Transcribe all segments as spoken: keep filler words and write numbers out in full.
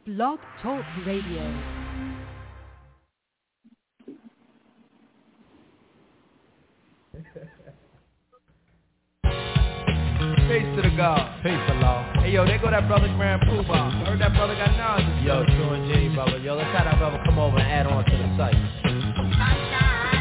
Blog Talk Radio. Peace to the God. Peace to law. Hey, yo, there go that brother Grand Poobah. Heard that brother got knowledge. Yo, True and G, brother. Yo, let's have that brother come over and add on to the site.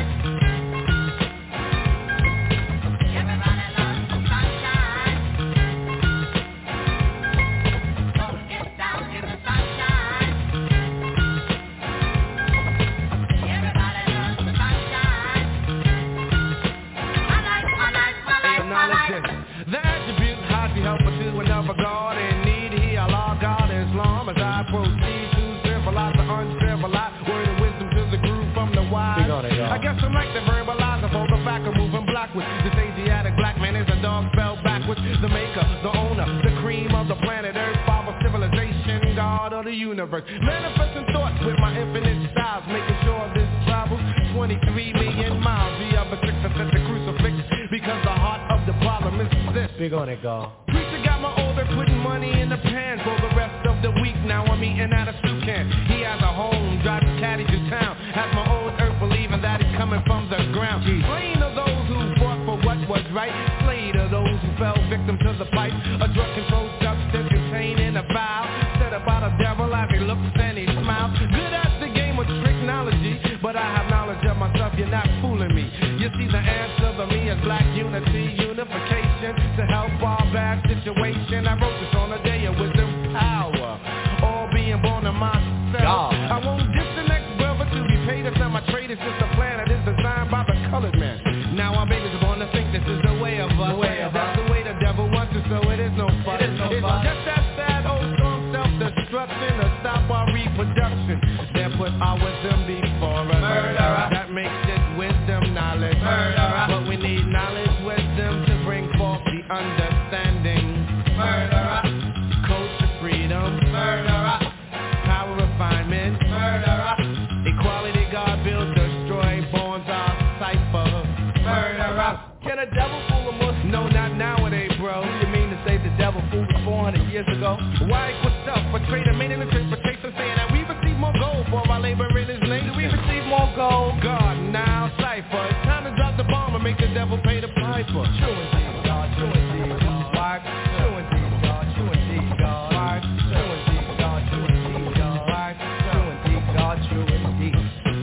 I guess I'm like the verbalizer for the back of moving blackwards. This Asiatic black man is a dog spelled backwards. The maker, the owner, the cream of the planet Earth, father civilization, God of the universe. Manifesting thoughts with my infinite styles, making sure this travels twenty-three million miles. The other six are set the crucifix because the heart of the problem is this. Big on it, God. Preacher got my older putting money in the pan for the rest of the week. Now I'm eating at a soup can. He has a home, drives a caddy to town. Has my own earth believing that it's coming from the ground. Slain are those who fought for what was right. Slayed are those who fell victim to the pipe. A drug controlled substance containing a vial. Said about a devil as he looks and he smiles. Good at the game of tricknology, but I have knowledge of myself, you're not fooling me. You see the answer to me is black unity, unification to help our bad situation. I wrote this on a day of wisdom power, all being born of myself. God. I won't diss the next brother to be paid. It's not my trade, it's just a plan that is designed by the colored man. Now our babies are born to think this is the way of us. That's the way the devil wants it, so it is no fun. It is no it's fun. just that sad old strong self-destruction to stop our reproduction. Then put our wisdom before us. Murderer. That makes it wisdom knowledge. Murderer. But we need knowledge, wisdom to bring forth the understanding. Murderer. Codes to freedom. Murderer. Power refinement. Murderer. Equality God build, destroy, borns our cipher. Murderer. Can a devil fool a Muslim? No, not nowadays, bro. You mean to say the devil fooled us four hundred years ago? Why equal self? A trader made an interpretation saying that we receive more gold for our labor in his name. Do we receive more gold? God, now cipher. It's time to drop the bomb and make the devil pay the piper. True indeed, God. True indeed, God. Why? True indeed, God. True indeed, God. Why? True indeed, God. True indeed, God. Why? True indeed, God. True indeed.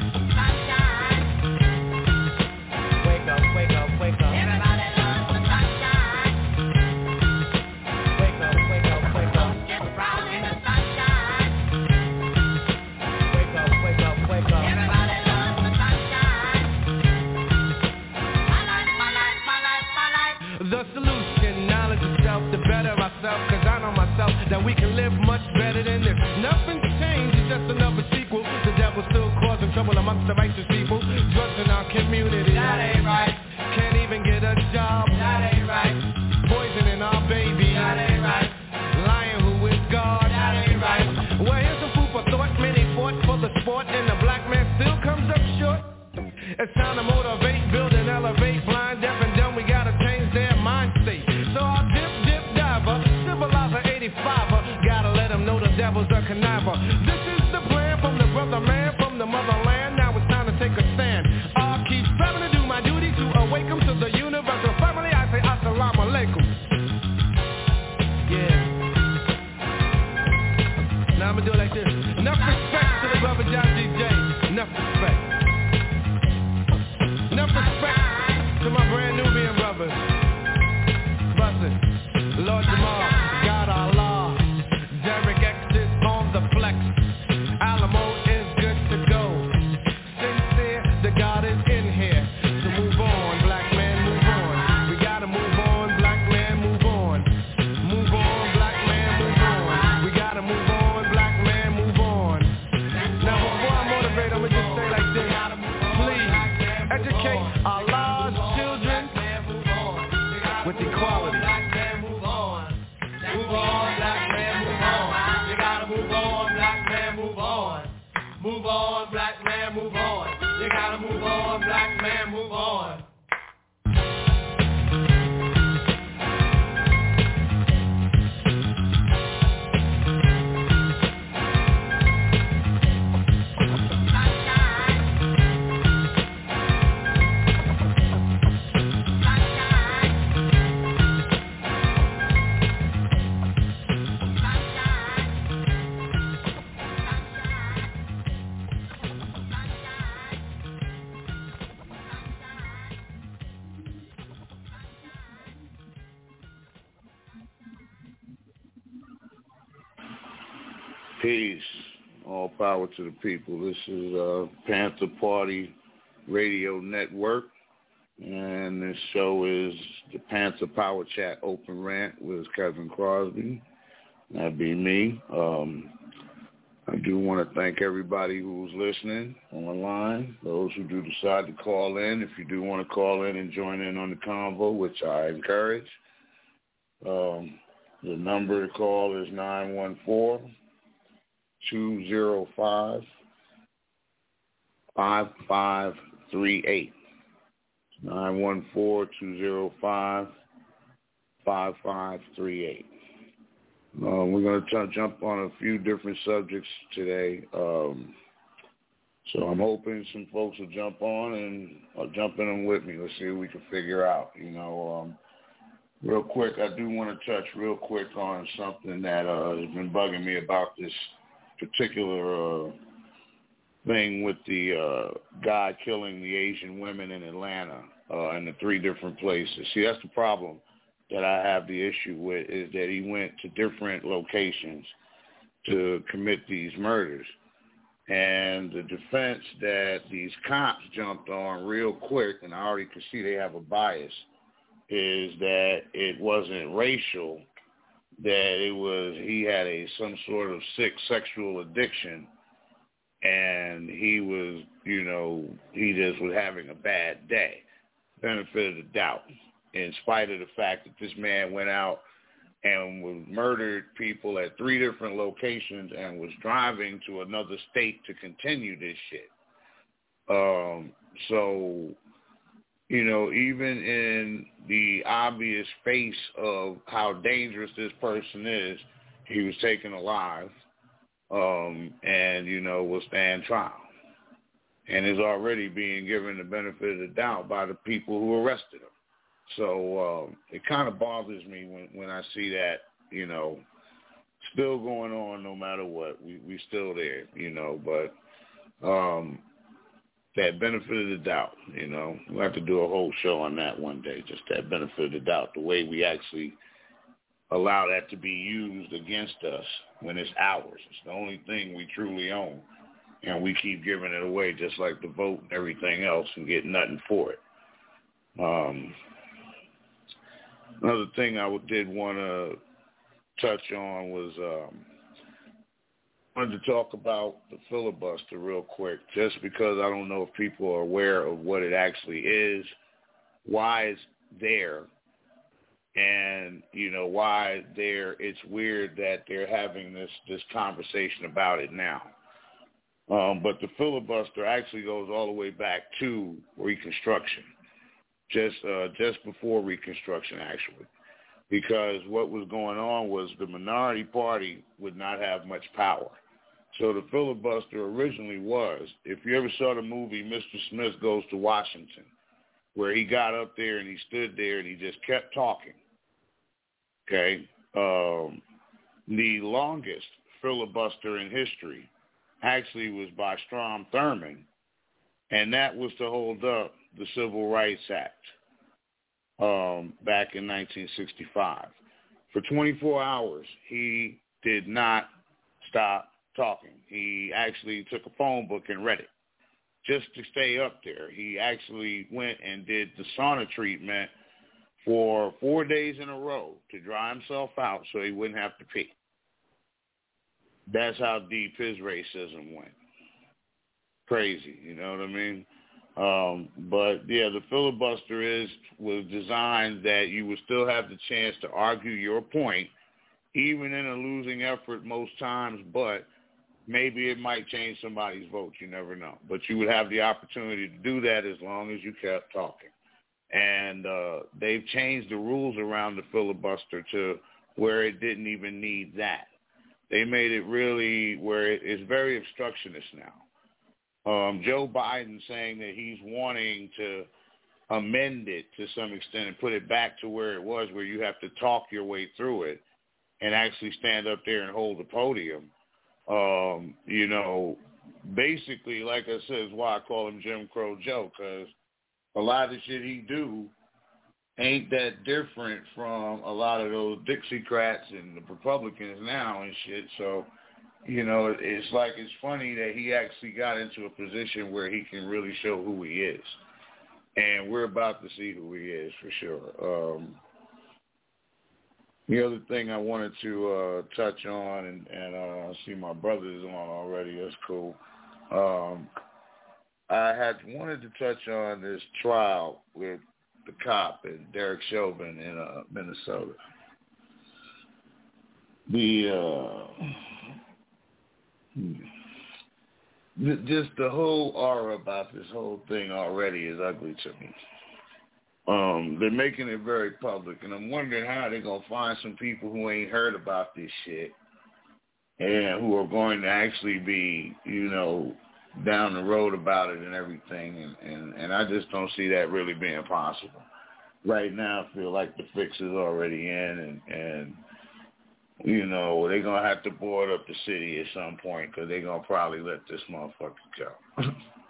Wake up, wake up, wake up. Everybody loves the sunshine. Wake up, wake up, wake up. Get brown in the sunshine. Wake up, wake up, wake up. Everybody loves the sunshine. My life, my life, my life, my life. The solution, knowledge of self, to better ourselves, cause I know myself that we can live much better than this. Nothing's changed, it's just another sequel. The devil's still causing trouble amongst the righteous people. Drugs in our community. That ain't right. Can't even get a job. That ain't right. Poisoning our babies. That ain't right. Lying who is God. That ain't right. Well, here's some food for thought. Many fought for the sport, and the black man still comes up short. It's time to motivate, build and elevate. Blind, deaf, and dumb, we gotta change their mind state. So our dip, dip, diver, civilizer eighty-fiver, gotta let them know the devil's a conniver. This is the plan from the brother man, from the motherland. Now it's time to take a stand. I'll keep striving to do my duty to awaken to the universal family. I say assalamu alaikum. Yeah. Now I'ma do it like this. Enough respect to the brother John D J. Enough respect. Enough respect to my brand Nubian brothers. Bussin', Lord Jamal, God Allah, Derek X is on the flex. Alamo is good to go. Sincere, the God is in here. So move on, black man, move on. We gotta move on, black man, move on. Move on, black man, move on. We gotta move on, black man, move on. Now before I motivate, I'ma just say like this. Please, educate our lost children with equality. Move on, black man, move on. You gotta move on, black man, move on. Move on, black man, move on. You gotta move on, black man, move on. Peace. All power to the people. This is uh, Panther Party Radio Network, and this show is the Panther Power Chat Open Rant with Kevin Crosby. That'd be me. Um, I do want to thank everybody who's listening on the line, those who do decide to call in. If you do want to call in and join in on the convo, which I encourage, um, the number to call is nine one four, two zero five, five five three eight. nine one four, two zero five, five five three eight. Uh, we're going to jump on a few different subjects today. Um, so I'm hoping some folks will jump on and uh, jump in them with me. Let's see what we can figure out. You know, um, real quick, I do want to touch real quick on something that uh, has been bugging me about this particular uh, thing with the uh, guy killing the Asian women in Atlanta uh, in the three different places. See, that's the problem that I have the issue with, is that he went to different locations to commit these murders. And the defense that these cops jumped on real quick, and I already could see they have a bias, is that it wasn't racial, that it was he had a some sort of sick sexual addiction, and he was, you know, he just was having a bad day. Benefit of the doubt, in spite of the fact that this man went out and was murdered people at three different locations and was driving to another state to continue this shit. Um, so, you know, even in the obvious face of how dangerous this person is, he was taken alive um, and, you know, will stand trial. And is already being given the benefit of the doubt by the people who arrested him. So um, it kind of bothers me when, when I see that, you know, still going on no matter what. We we still there, you know, but um, that benefit of the doubt, you know. We'll have to do a whole show on that one day, just that benefit of the doubt, the way we actually allow that to be used against us when it's ours. It's the only thing we truly own, and we keep giving it away just like the vote and everything else and get nothing for it. Um Another thing I did want to touch on was um, I wanted to talk about the filibuster real quick, just because I don't know if people are aware of what it actually is, why it's there, and, you know, why they're, it's weird that they're having this, this conversation about it now. Um, but the filibuster actually goes all the way back to Reconstruction. Just uh, just before Reconstruction, actually, because what was going on was the minority party would not have much power. So the filibuster originally was, if you ever saw the movie Mister Smith Goes to Washington, where he got up there and he stood there and he just kept talking, okay, um, the longest filibuster in history actually was by Strom Thurmond, and that was to hold up the Civil Rights Act um, back in nineteen sixty-five. For twenty-four hours, he did not stop talking. He actually took a phone book and read it just to stay up there. He actually went and did the sauna treatment for four days in a row to dry himself out so he wouldn't have to pee. That's how deep his racism went. Crazy, you know what I mean? Um, but, yeah, the filibuster is was designed that you would still have the chance to argue your point, even in a losing effort most times, but maybe it might change somebody's vote. You never know. But you would have the opportunity to do that as long as you kept talking. And uh, they've changed the rules around the filibuster to where it didn't even need that. They made it really where it is very obstructionist now. Um, Joe Biden saying that he's wanting to amend it to some extent and put it back to where it was, where you have to talk your way through it and actually stand up there and hold the podium. Um, you know, basically, like I said, is why I call him Jim Crow Joe, because a lot of the shit he do ain't that different from a lot of those Dixiecrats and the Republicans now and shit. So you know, it's like it's funny that he actually got into a position where he can really show who he is. And we're about to see who he is for sure. Um, the other thing I wanted to uh, touch on, and, and uh, I see my brother is on already. That's cool. Um, I had wanted to touch on this trial with the cop and Derek Chauvin in uh, Minnesota. The uh, just the whole aura about this whole thing already is ugly to me. Um, they're making it very public, and I'm wondering how they're going to find some people who ain't heard about this shit and who are going to actually be, you know, down the road about it and everything, and, and, and I just don't see that really being possible. Right now, I feel like the fix is already in, and, and you know, they're going to have to board up the city at some point because they're going to probably let this motherfucker go.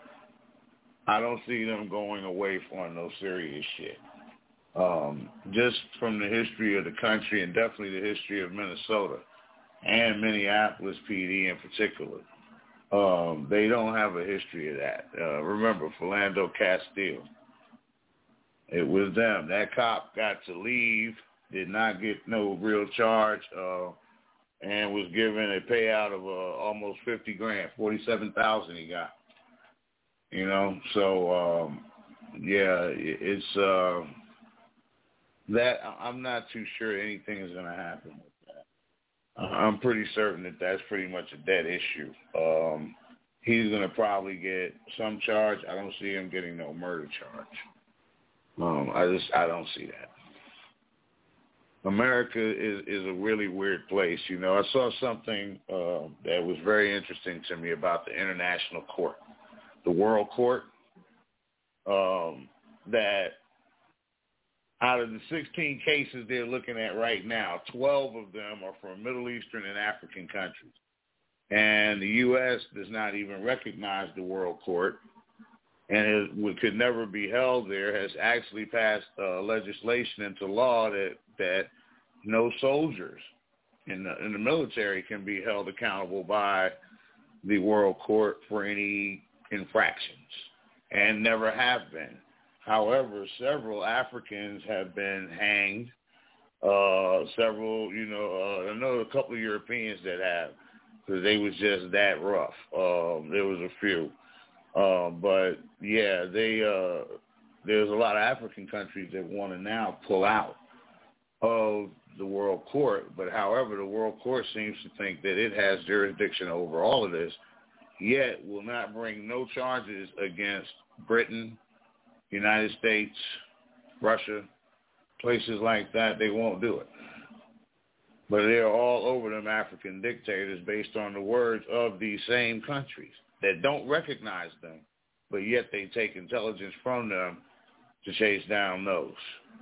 I don't see them going away from no serious shit. Um, just from the history of the country and definitely the history of Minnesota and Minneapolis P D in particular, um, they don't have a history of that. Uh, remember, Philando Castile. It was them. That cop got to leave, did not get no real charge, uh, and was given a payout of uh, almost fifty grand, forty-seven thousand he got. You know, so um, yeah, it's uh, that. I'm not too sure anything is going to happen with that. I'm pretty certain that that's pretty much a dead issue. Um, he's going to probably get some charge. I don't see him getting no murder charge. Um, I just I don't see that. America is, is a really weird place. You know, I saw something uh, that was very interesting to me about the International Court. The World Court, um, that out of the sixteen cases they're looking at right now, twelve of them are from Middle Eastern and African countries. And the U S does not even recognize the World Court, and it could never be held there, has actually passed uh, legislation into law that, that no soldiers in the, in the military can be held accountable by the World Court for any infractions, and never have been. However, several Africans have been hanged. Uh, several, you know, uh, I know a couple of Europeans that have, because they was just that rough. Um, there was a few, uh, but yeah, they. Uh, there's a lot of African countries that want to now pull out of the World Court. But however, the World Court seems to think that it has jurisdiction over all of this, yet will not bring no charges against Britain, United States, Russia, places like that. They won't do it. But they're all over them African dictators based on the words of these same countries that don't recognize them, but yet they take intelligence from them to chase down those.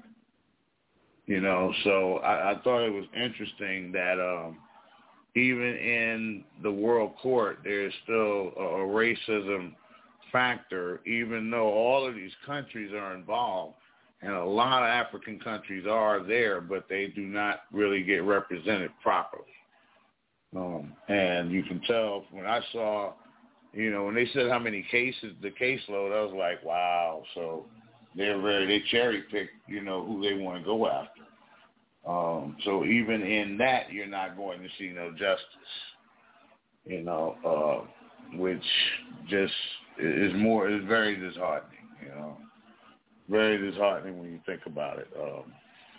You know, so I, I thought it was interesting that um, even in the World Court, there's still a, a racism factor, even though all of these countries are involved, and a lot of African countries are there, but they do not really get represented properly. Um, and you can tell when I saw, you know, when they said how many cases, the caseload, I was like, wow. So they're very, they cherry pick, you know, who they want to go after. Um, so even in that, you're not going to see no justice, you know, uh, which just is more, is very disheartening, you know, very disheartening when you think about it. Um,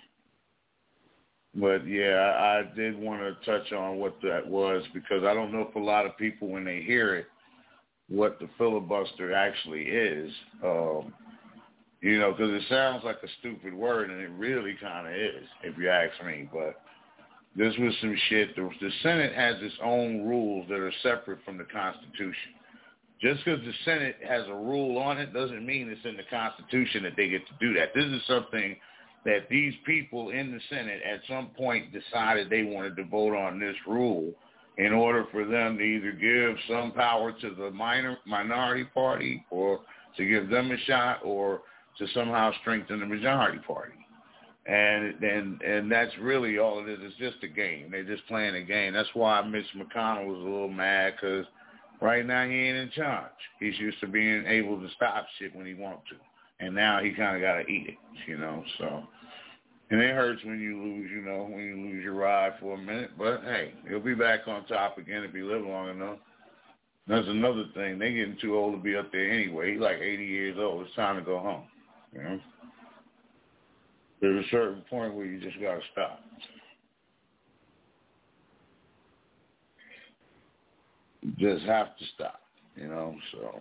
but yeah, I, I did want to touch on what that was, because I don't know if a lot of people, when they hear it, what the filibuster actually is. Um, You know, because it sounds like a stupid word, and it really kind of is, if you ask me. But this was some shit. The, the Senate has its own rules that are separate from the Constitution. Just because the Senate has a rule on it doesn't mean it's in the Constitution that they get to do that. This is something that these people in the Senate at some point decided they wanted to vote on this rule in order for them to either give some power to the minor minority party, or to give them a shot, or to somehow strengthen the majority party. And and and that's really all it is. It's just a game. They're just playing a game. That's why Mitch McConnell was a little mad, because right now he ain't in charge. He's used to being able to stop shit when he wants to. And now he kind of got to eat it, you know. So, and it hurts when you lose, you know, when you lose your ride for a minute. But, hey, he'll be back on top again if he lives long enough. That's another thing. They're getting too old to be up there anyway. He's like eighty years old. It's time to go home, you know. There's a certain point where you just got to stop. You just have to stop, you know, so.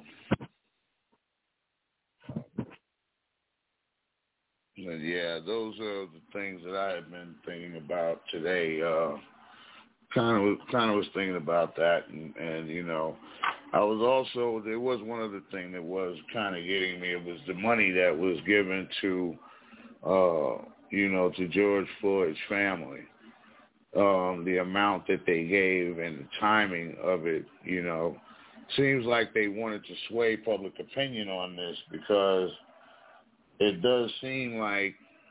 And yeah, those are the things that I have been thinking about today. Uh, kind of, kind of was thinking about that, and, and you know, I was also, there was one other thing that was kind of getting me. It was the money that was given to, uh, you know, to George Floyd's family. Um, the amount that they gave and the timing of it, you know, seems like they wanted to sway public opinion on this, because it does seem like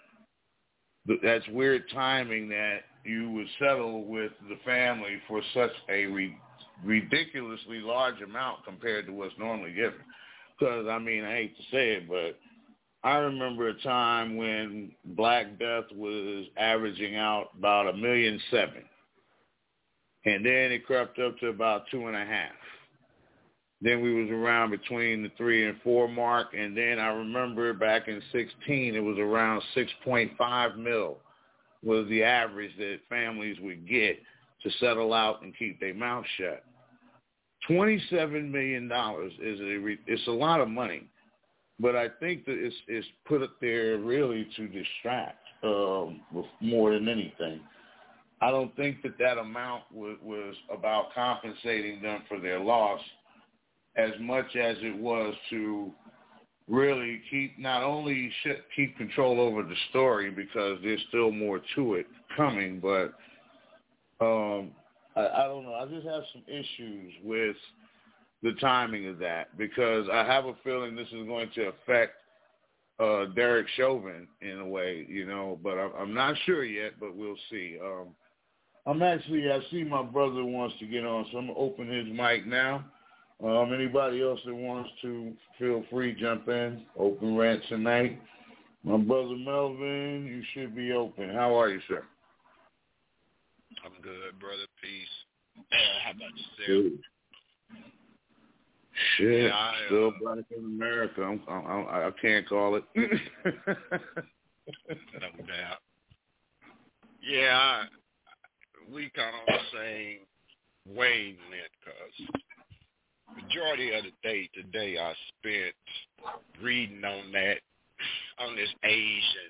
that's weird timing that you would settle with the family for such a re- ridiculously large amount compared to what's normally given. Because, I mean, I hate to say it, but I remember a time when Black Death was averaging out about a million seven. And then it crept up to about two and a half. Then we was around between the three and four mark. And then I remember back in sixteen, it was around six point five mil was the average that families would get to settle out and keep their mouth shut. twenty-seven million dollars is a, it's a lot of money. But I think that it's, it's put up there really to distract um, more than anything. I don't think that that amount w- was about compensating them for their loss as much as it was to really keep, not only should keep control over the story, because there's still more to it coming, but um, I, I don't know. I just have some issues with the timing of that, because I have a feeling this is going to affect uh, Derek Chauvin in a way, you know, but I'm, I'm not sure yet, but we'll see. Um, I'm actually, I see my brother wants to get on, so I'm going to open his mic now. Um, anybody else that wants to, feel free, jump in. Open rant tonight. My brother Melvin, you should be open. How are you, sir? I'm good, brother. Peace. How about yourself? Good. Shit, yeah, I, still uh, black in America. I'm, I, I can't call it. No doubt. Yeah, I, we kind of on the same wavelength, because majority of the day today I spent reading on that, on this Asian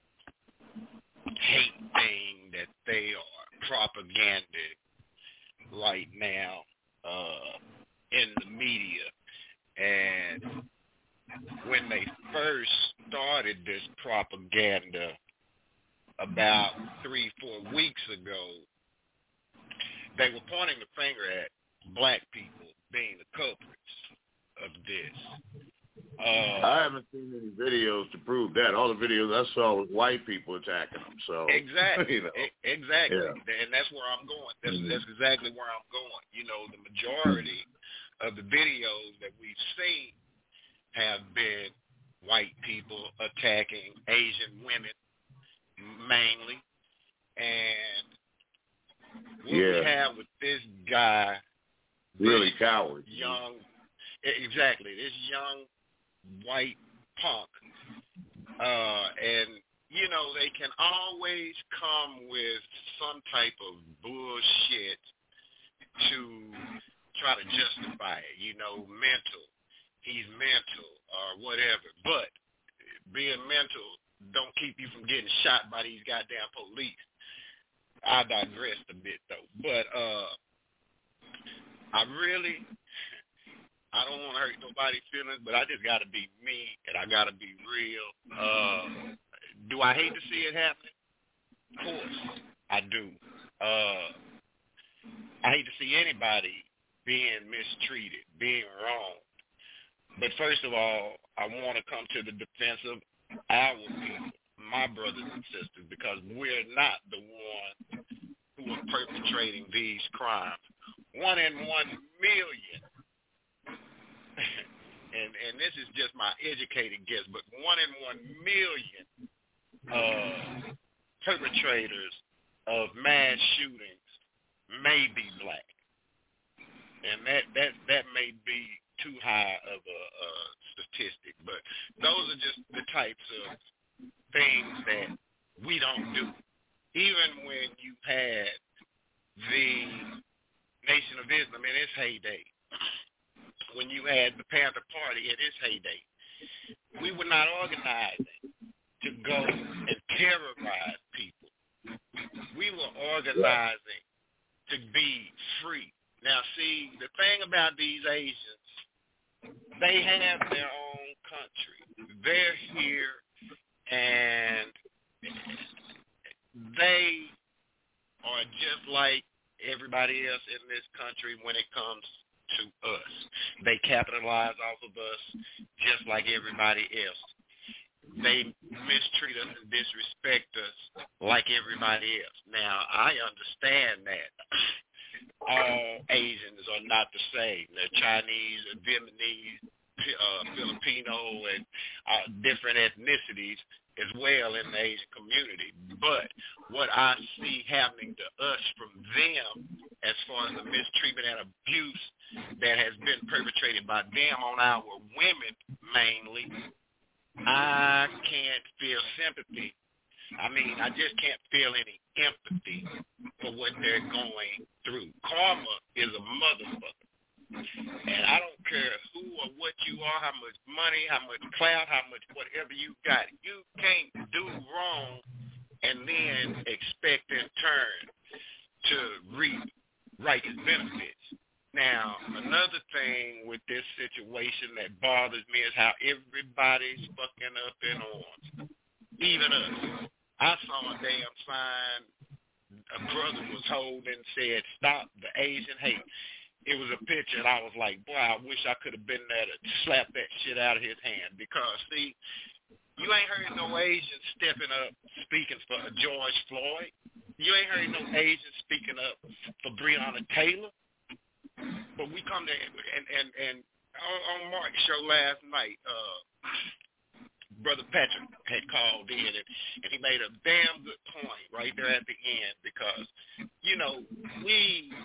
hate thing that they are propaganding right now uh, in the media. And when they first started this propaganda about three, four weeks ago, they were pointing the finger at black people being the culprits of this. Uh, I haven't seen any videos to prove that. All the videos I saw was white people attacking them. So exactly, you know. exactly, yeah. And that's where I'm going. That's mm-hmm. that's exactly where I'm going. You know, the majority of the videos that we've seen have been white people attacking Asian women mainly, and what yeah. we have with this guy, really this coward, young, exactly, this young white punk, uh, and you know they can always come with some type of bullshit to try to justify it. You know, mental, he's mental or whatever. But being mental don't keep you from getting shot by these goddamn police. I digressed a bit though, but uh, I really. I don't want to hurt nobody's feelings, but I just got to be me, and I got to be real. Uh, do I hate to see it happening? Of course, I do. Uh, I hate to see anybody being mistreated, being wronged. But first of all, I want to come to the defense of our people, my brothers and sisters, because we're not the ones who are perpetrating these crimes. One in one million, and and this is just my educated guess, but one in one million uh, perpetrators of mass shootings may be black, and that that that may be too high of a, a statistic, but those are just the types of things that we don't do. Even when you had the Nation of Islam in its heyday, when you had the Panther Party in its heyday, we were not organizing to go and terrorize people. We were organizing to be free. Now, see, the thing about these Asians, they have their own country. They're here, and they are just like everybody else in this country when it comes to us. They capitalize off of us just like everybody else. They mistreat us and disrespect us like everybody else. Now, I understand that all Asians are not the same. They're Chinese, Vietnamese, uh, Filipino, and uh, different ethnicities as well in the Asian community. But what I see happening to us from them, as far as the mistreatment and abuse that has been perpetrated by them on our women mainly, I can't feel sympathy. I mean, I just can't feel any empathy for what they're going through. Karma is a motherfucker. And I don't care who or what you are, how much money, how much clout, how much whatever you got. You can't do wrong and then expect in turn to reap righteous benefits. Now, another thing with this situation that bothers me is how everybody's fucking up in arms. Even us. I saw a damn sign a brother was holding said, "Stop the Asian hate." It was a picture, and I was like, boy, I wish I could have been there to slap that shit out of his hand. Because, see, you ain't heard no Asians stepping up speaking for George Floyd. You ain't heard no Asians speaking up for Breonna Taylor. But we come to, and, and, and on, on Mark's show last night, uh, Brother Patrick had called in, and, and he made a damn good point right there at the end. Because, you know, we...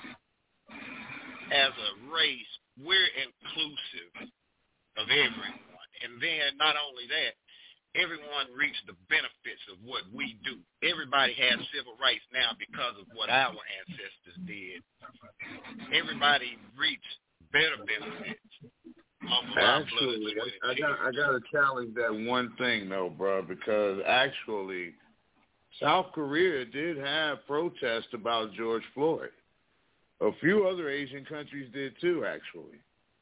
as a race, we're inclusive of everyone. And then not only that, everyone reaps the benefits of what we do. Everybody has civil rights now because of what our ancestors did. Everybody reaps better benefits off of our blood. Actually, I, I got I got to challenge that one thing though, bro, because actually, South Korea did have protests about George Floyd. A few other Asian countries did too, actually.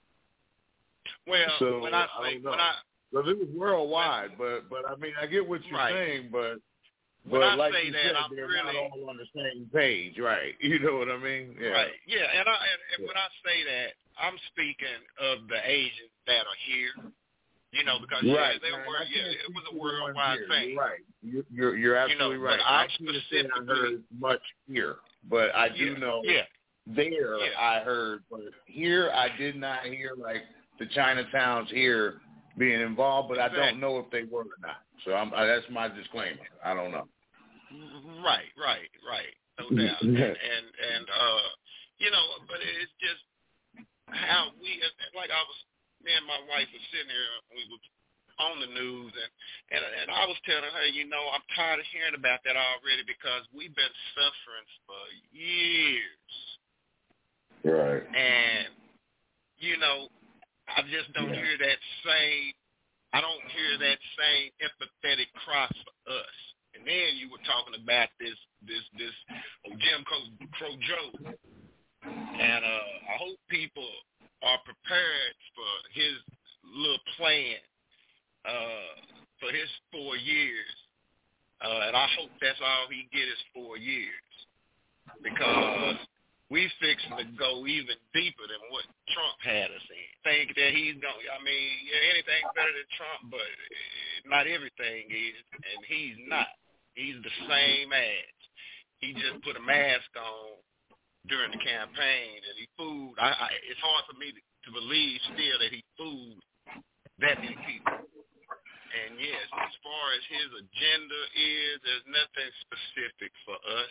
Well, so, when I say, I when I, well, it was worldwide, but but I mean, I get what you're right. saying, but when but I like say you that, said, I'm they're really not all on the same page, right? You know what I mean? Yeah. Right. Yeah, and I and, and yeah. when I say that, I'm speaking of the Asians that are here. You know, because right. yeah, they Man, were. Yeah, it was a worldwide here. thing. You're right. You're you're, you're absolutely you know, right. But I I'm can't specifically say I heard much here, but I do yeah, know. Yeah. There, yeah. I heard, but here I did not hear like the Chinatowns here being involved, but exactly. I don't know if they were or not. So I'm, uh, that's my disclaimer. I don't know. Right, right, right. No doubt. and, and and uh, you know, but it's just how we, like I was, me and my wife were sitting here, we were on the news, and, and and I was telling her, you know, I'm tired of hearing about that already because we've been suffering for years. Right. And, you know, I just don't yeah. hear that same, I don't hear that same empathetic cry for us. And then you were talking about this, this, this oh, Jim Crow Joe. And uh, I hope people are prepared for his little plan uh, for his four years. Uh, and I hope that's all he get is four years. Because we fixing to go even deeper than what Trump had us in. Think that he's going, I mean, anything better than Trump, but not everything is, and he's not. He's the same as. He just put a mask on during the campaign, and he fooled. I, I, it's hard for me to, to believe still that he fooled that many people. And yes, as far as his agenda is, there's nothing specific for us,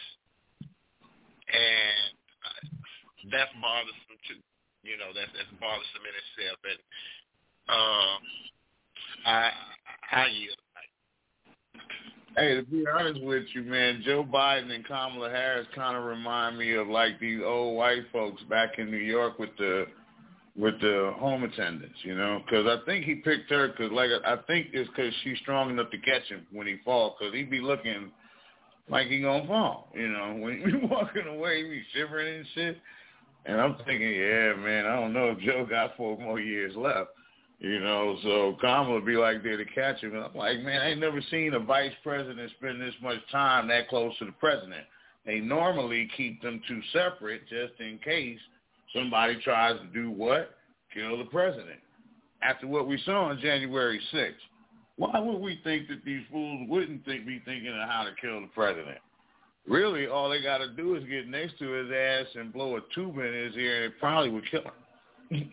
and uh, that's bothersome too. You know, that's that's bothersome in itself. And uh, I I yield. Hey, to be honest with you, man, Joe Biden and Kamala Harris kind of remind me of like these old white folks back in New York with the with the home attendants, you know, because I think he picked her because, like, I think it's because she's strong enough to catch him when he falls, because he be looking like he gonna fall, you know. When you walking away, he be shivering and shit. And I'm thinking, yeah, man, I don't know if Joe got four more years left. You know, so Kamala be like there to catch him. And I'm like, man, I ain't never seen a vice president spend this much time that close to the president. They normally keep them two separate just in case somebody tries to do what? Kill the president. After what we saw on January sixth, why would we think that these fools wouldn't think, be thinking of how to kill the president? Really, all they got to do is get next to his ass and blow a tube in his ear, and it probably would kill him.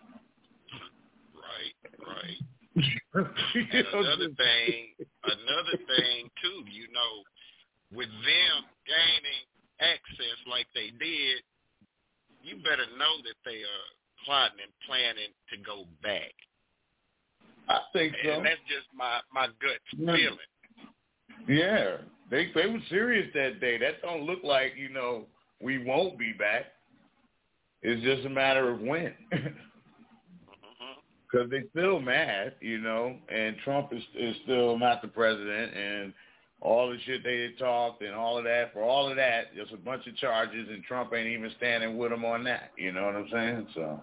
Right. And another thing, another thing too, you know, with them gaining access like they did, you better know that they are plotting and planning to go back. I think so. And that's just my, my gut feeling. Yeah, they they were serious that day. That don't look like, you know, we won't be back. It's just a matter of when. Because they still mad, you know, and Trump is, is still not the president, and all the shit they had talked and all of that, for all of that, just a bunch of charges, and Trump ain't even standing with them on that, you know what I'm saying? So,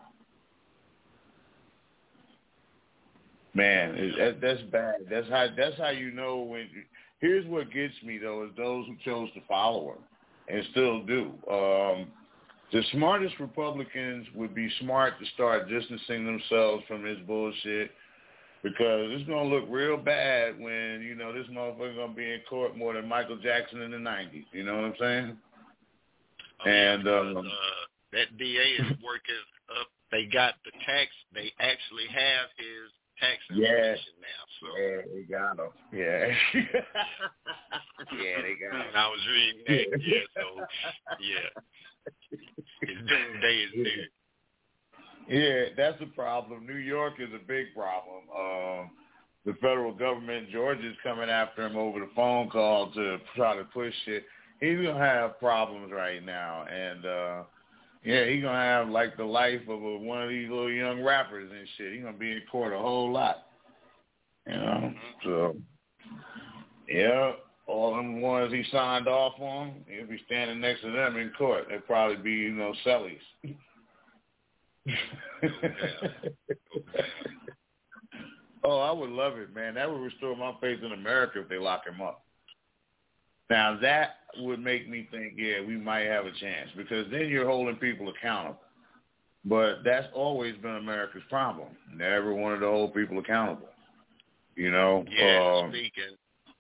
man, it, that, that's bad. That's how that's how you know when, here's what gets me, though, is those who chose to follow him and still do. Um The smartest Republicans would be smart to start distancing themselves from this bullshit, because it's going to look real bad when, you know, this motherfucker going to be in court more than Michael Jackson in the nineties. You know what I'm saying? Oh, and yeah, um, uh, that D A is working up. They got the tax. They actually have his tax information yeah, now. So. Yeah, they got him. Yeah. yeah, they got him. I was reading that. Yeah, so, yeah. His doomsday is near. Yeah, that's a problem. New York is a big problem. Um, the federal government, Georgia's coming after him over the phone call to try to push it. He's going to have problems right now. And, uh, yeah, he's going to have, like, the life of a, one of these little young rappers and shit. He's going to be in court a whole lot. You know? So, yeah. All them ones he signed off on, he'll be standing next to them in court. They'll probably be, you know, sellies. Oh, I would love it, man. That would restore my faith in America if they lock him up. Now, that would make me think, yeah, we might have a chance, because then you're holding people accountable. But that's always been America's problem. Never wanted to hold people accountable. You know? Yeah, um, speaking.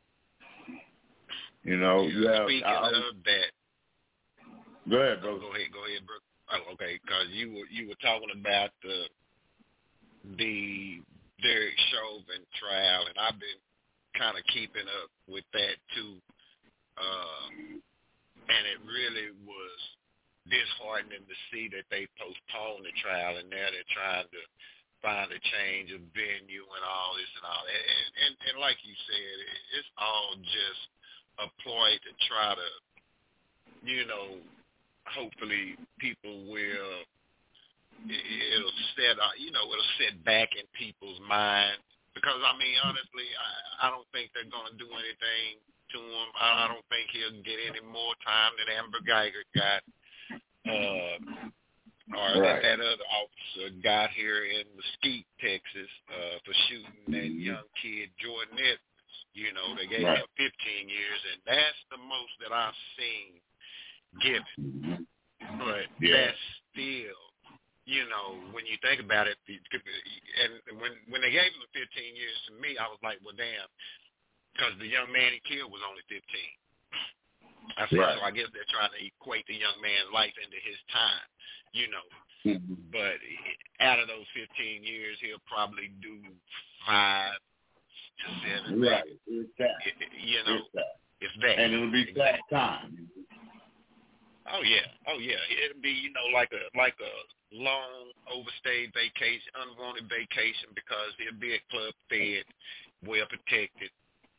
You know, yeah, you have, speaking I, of that. Go ahead, bro. Go ahead, go ahead, bro. Oh, okay, because you were you were talking about the the Derek Chauvin trial, and I've been kind of keeping up with that too. Um, and it really was disheartening to see that they postponed the trial, and now they're trying to find a change of venue and all this and all that. And, and, and like you said, it's all just a ploy to try to, you know, hopefully people will, it'll set, you know, it'll sit back in people's minds. Because, I mean, honestly, I, I don't think they're going to do anything to him. I, I don't think he'll get any more time than Amber Geiger got, uh, or right. that, that other officer got here in Mesquite, Texas, uh, for shooting that young kid, Jordan Edmonds. You know, they gave right. him fifteen years, and that's the most that I've seen given. But yeah. that's still, you know, when you think about it, and when when they gave him the fifteen years to me, I was like, well, damn, because the young man he killed was only fifteen. I said, right. So I guess they're trying to equate the young man's life into his time, you know. Mm-hmm. But out of those fifteen years, he'll probably do five to seven. Right. It's that. It, you know, it's that. It's that. And it'll be exactly. that time. Oh, yeah. Oh, yeah. It'll be, you know, like a like a long, overstayed vacation, unwanted vacation, because he'll be at club fed, well protected.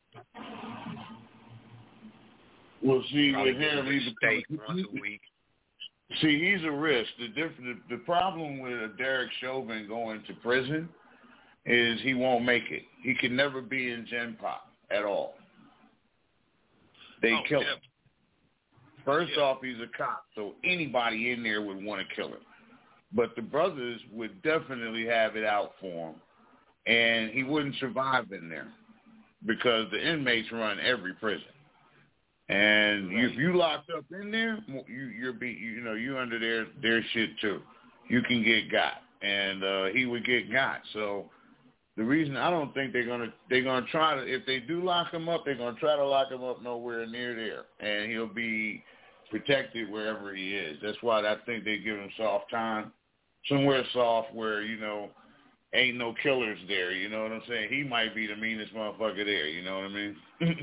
Well, see, Probably with him, he's a steak once a week. See, he's a risk. The different, the, the problem with Derek Chauvin going to prison is he won't make it. He can never be in Gen Pop at all. They oh, kill yeah. him. First yeah. off, he's a cop, so anybody in there would want to kill him. But the brothers would definitely have it out for him, and he wouldn't survive in there because the inmates run every prison. And right. if you locked up in there, you you're be you know you under their their shit too. You can get got, and uh, he would get got. So the reason I don't think they're gonna they're gonna try to if they do lock him up, they're gonna try to lock him up nowhere near there, and he'll be protected wherever he is. That's why I think they give him soft time, somewhere soft where you know ain't no killers there. You know what I'm saying? He might be the meanest motherfucker there. You know what I mean?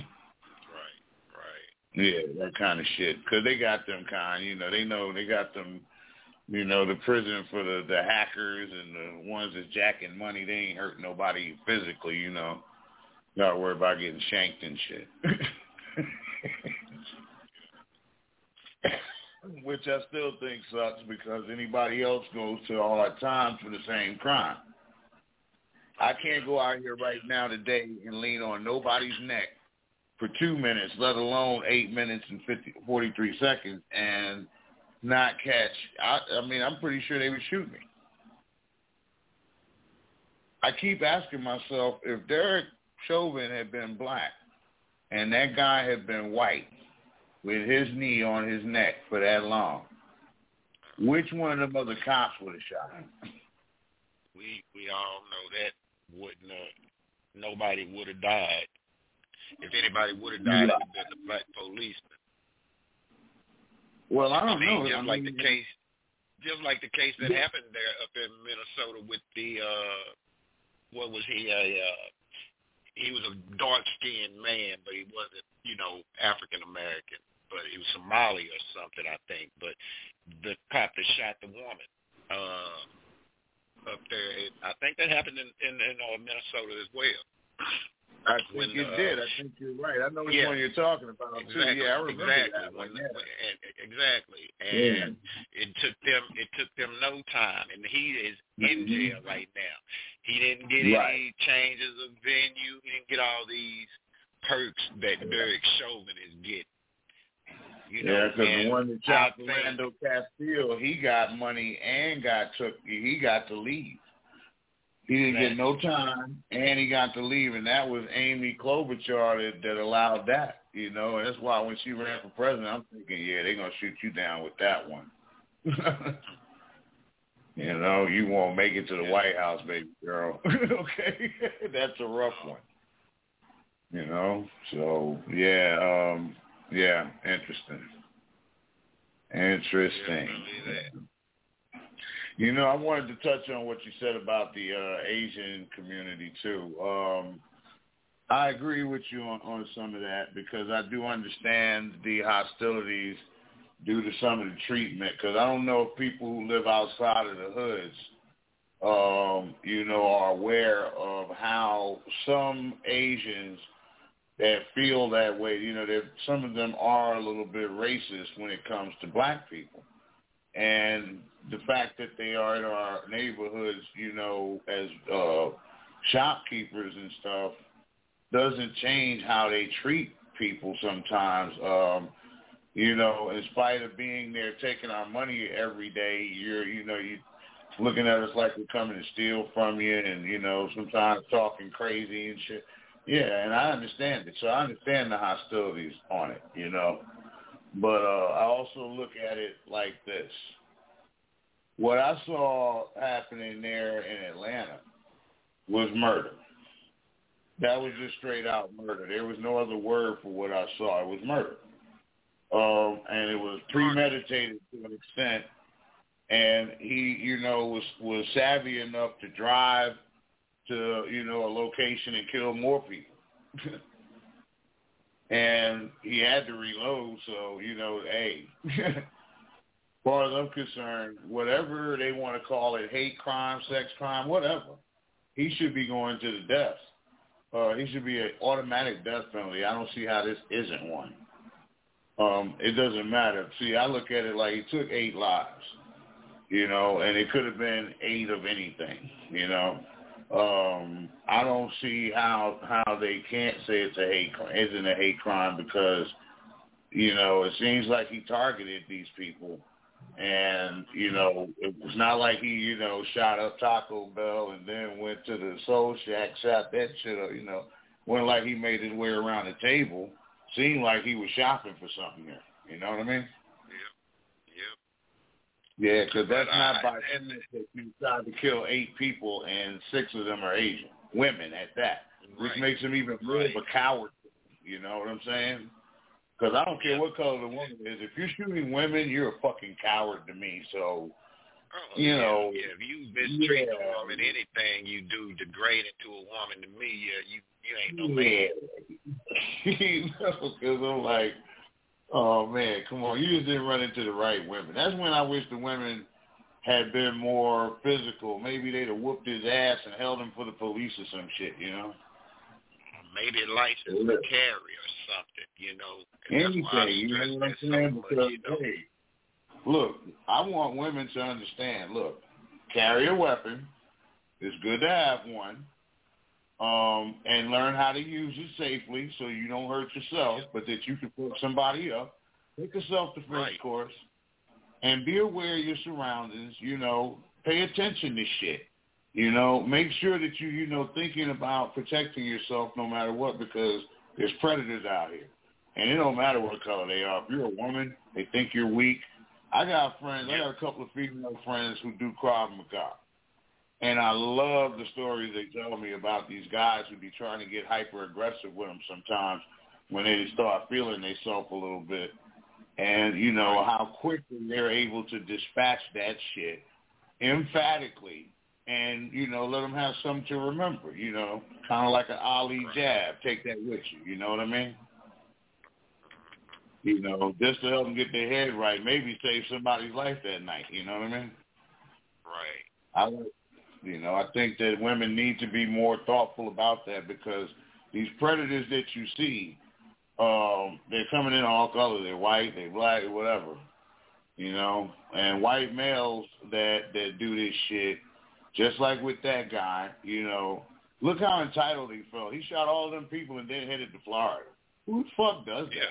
Yeah, that kind of shit. Because they got them kind, you know, they know they got them, you know, the prison for the, the hackers and the ones that's jacking money. They ain't hurt nobody physically, you know. Got to worry about getting shanked and shit. Which I still think sucks because anybody else goes to hard times for the same crime. I can't go out here right now today and lean on nobody's neck for two minutes, let alone eight minutes and fifty, forty-three seconds, and not catch. I, I mean, I'm pretty sure they would shoot me. I keep asking myself, if Derek Chauvin had been black and that guy had been white with his knee on his neck for that long, which one of them other cops would have shot him? We we all know that wouldn't have, nobody would have died. If anybody would have died, it would have been the black policeman. Well, I don't I mean, know. Just I mean, like the case, just like the case that yeah. happened there up in Minnesota with the, uh, what was he? A uh, he was a dark-skinned man, but he wasn't, you know, African American. But he was Somali or something, I think. But the cop that shot the woman uh, up there, it, I think that happened in in, in uh, Minnesota as well. I think when, it uh, did. I think you're right. I know which yeah, one you're talking about. Exactly. Too. Yeah, I remember exactly. that one. When, Yeah. when, exactly. And yeah. it took them. It took them no time, and he is in mm-hmm. jail right now. He didn't get right. any changes of venue. He didn't get all these perks that Derek Chauvin is getting. You know, yeah, because the one that shot think, Philando Castile, he got money and got took. He got to leave. He didn't get no time, and he got to leave, and that was Amy Klobuchar that, that allowed that, you know, and that's why when she ran for president, I'm thinking, yeah, they're going to shoot you down with that one. You know, you won't make it to the White House, baby girl. Okay? That's a rough one. You know? So, yeah, um, yeah, interesting. Interesting. Yeah, you know, I wanted to touch on what you said about the uh, Asian community, too. Um, I agree with you on, on some of that because I do understand the hostilities due to some of the treatment because I don't know if people who live outside of the hoods, um, you know, are aware of how some Asians that feel that way, you know, some of them are a little bit racist when it comes to black people. And the fact that they are in our neighborhoods, you know, as uh, shopkeepers and stuff, doesn't change how they treat people sometimes. Um, you know, in spite of being there taking our money every day, you're, you know, you looking at us like we're coming to steal from you and, you know, sometimes talking crazy and shit. Yeah, and I understand it. So I understand the hostilities on it, you know. But uh, I also look at it like this. what I saw happening there in Atlanta was murder. That was just straight out murder. There was no other word for what I saw. It was murder. Um, and it was premeditated to an extent. And he, you know, was, was savvy enough to drive to, you know, a location and kill more people. And he had to reload, so, you know, hey, as far as I'm concerned, whatever they want to call it, hate crime, sex crime, whatever, he should be going to the death. Uh, he should be an automatic death penalty. I don't see how this isn't one. Um, it doesn't matter. See, I look at it like he took eight lives, you know, and it could have been eight of anything, you know. Um, I don't see how how they can't say it's a hate crime, isn't a hate crime because, you know, it seems like he targeted these people, and you know, it was not like he, you know, shot up Taco Bell and then went to the Soul Shack, shot that shit up, you know, wasn't like he made his way around the table. Seemed like he was shopping for something there. You know what I mean? Yeah, because that's but not I, by chance that you tried to kill eight people and six of them are Asian women at that, which right. makes him even more right. of a coward. You know what I'm saying? Because I don't care yeah. what color the woman is. If you're shooting women, you're a fucking coward to me. So, oh, you yeah, know. Yeah, if you mistreat yeah. a woman, anything you do degrading to a woman, to me, yeah, you, you ain't no man. You know, because I'm like, oh, man, come on. You just didn't run into the right women. That's when I wish the women had been more physical. Maybe they'd have whooped his ass and held him for the police or some shit, you know? Maybe a license yeah. to carry or something, you know? Anything, you know what I'm saying? So much, because, you know? hey, look, I want women to understand, look, carry a weapon. It's good to have one. Um, and learn how to use it safely so you don't hurt yourself, but that you can put somebody up. Take a self-defense right. course and be aware of your surroundings. You know, pay attention to shit. You know, make sure that you, you know, thinking about protecting yourself no matter what, because there's predators out here. And it don't matter what color they are. If you're a woman, they think you're weak. I got friends, I got a couple of female friends who do Krav Maga. And I love the stories they tell me about these guys who be trying to get hyper-aggressive with them sometimes when they start feeling themselves a little bit. And, you know, how quickly they're able to dispatch that shit emphatically and, you know, let them have something to remember, you know, kind of like an Ali jab. Take that with you, you know what I mean? You know, just to help them get their head right, maybe save somebody's life that night, you know what I mean? Right. I like You know, I think that women need to be more thoughtful about that because these predators that you see, um, they're coming in all colors. They're white, they're black, whatever, you know. And white males that, that do this shit, just like with that guy, you know, look how entitled he felt. He shot all of them people and then headed to Florida. Who the fuck does that?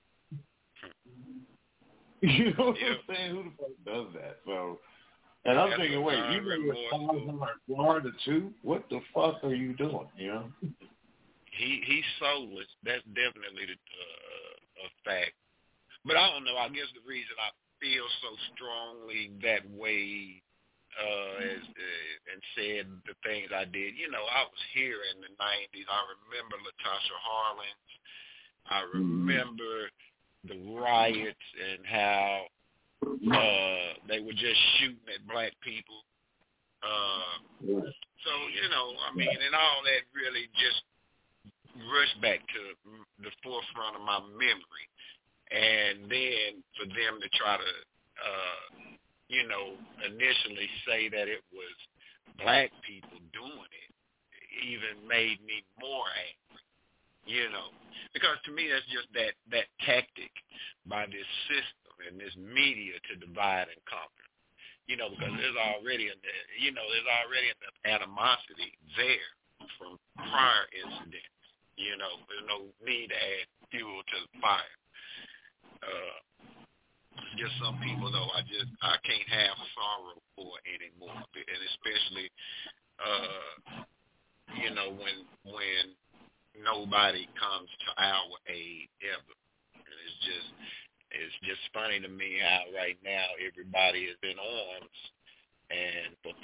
Yeah. You know what yeah. I'm saying? Who the fuck does that? So... And I'm That's thinking, wait, you were in Florida too? What the fuck are you doing? You know, he he's soulless. That's definitely the, uh, a fact. But I don't know. I guess the reason I feel so strongly that way, uh, as, uh, and said the things I did. You know, I was here in the nineties. I remember Latasha Harlins. I remember mm-hmm. the riots and how. Uh, they were just shooting at black people. Uh, so, you know, I mean, and all that really just rushed back to the forefront of my memory. And then for them to try to, uh, you know, initially say that it was black people doing it, even made me more angry, you know. Because to me, that's just that, that tactic by this system and this media to divide and conquer, you know, because there's already, a, you know, there's already an animosity there from prior incidents. You know, there's no need to add fuel to the fire. Uh, just some people, though, I just I can't have sorrow for anymore, and especially, uh, you know, when when nobody comes to our aid ever, and it's just. It's just funny to me how right now everybody is in arms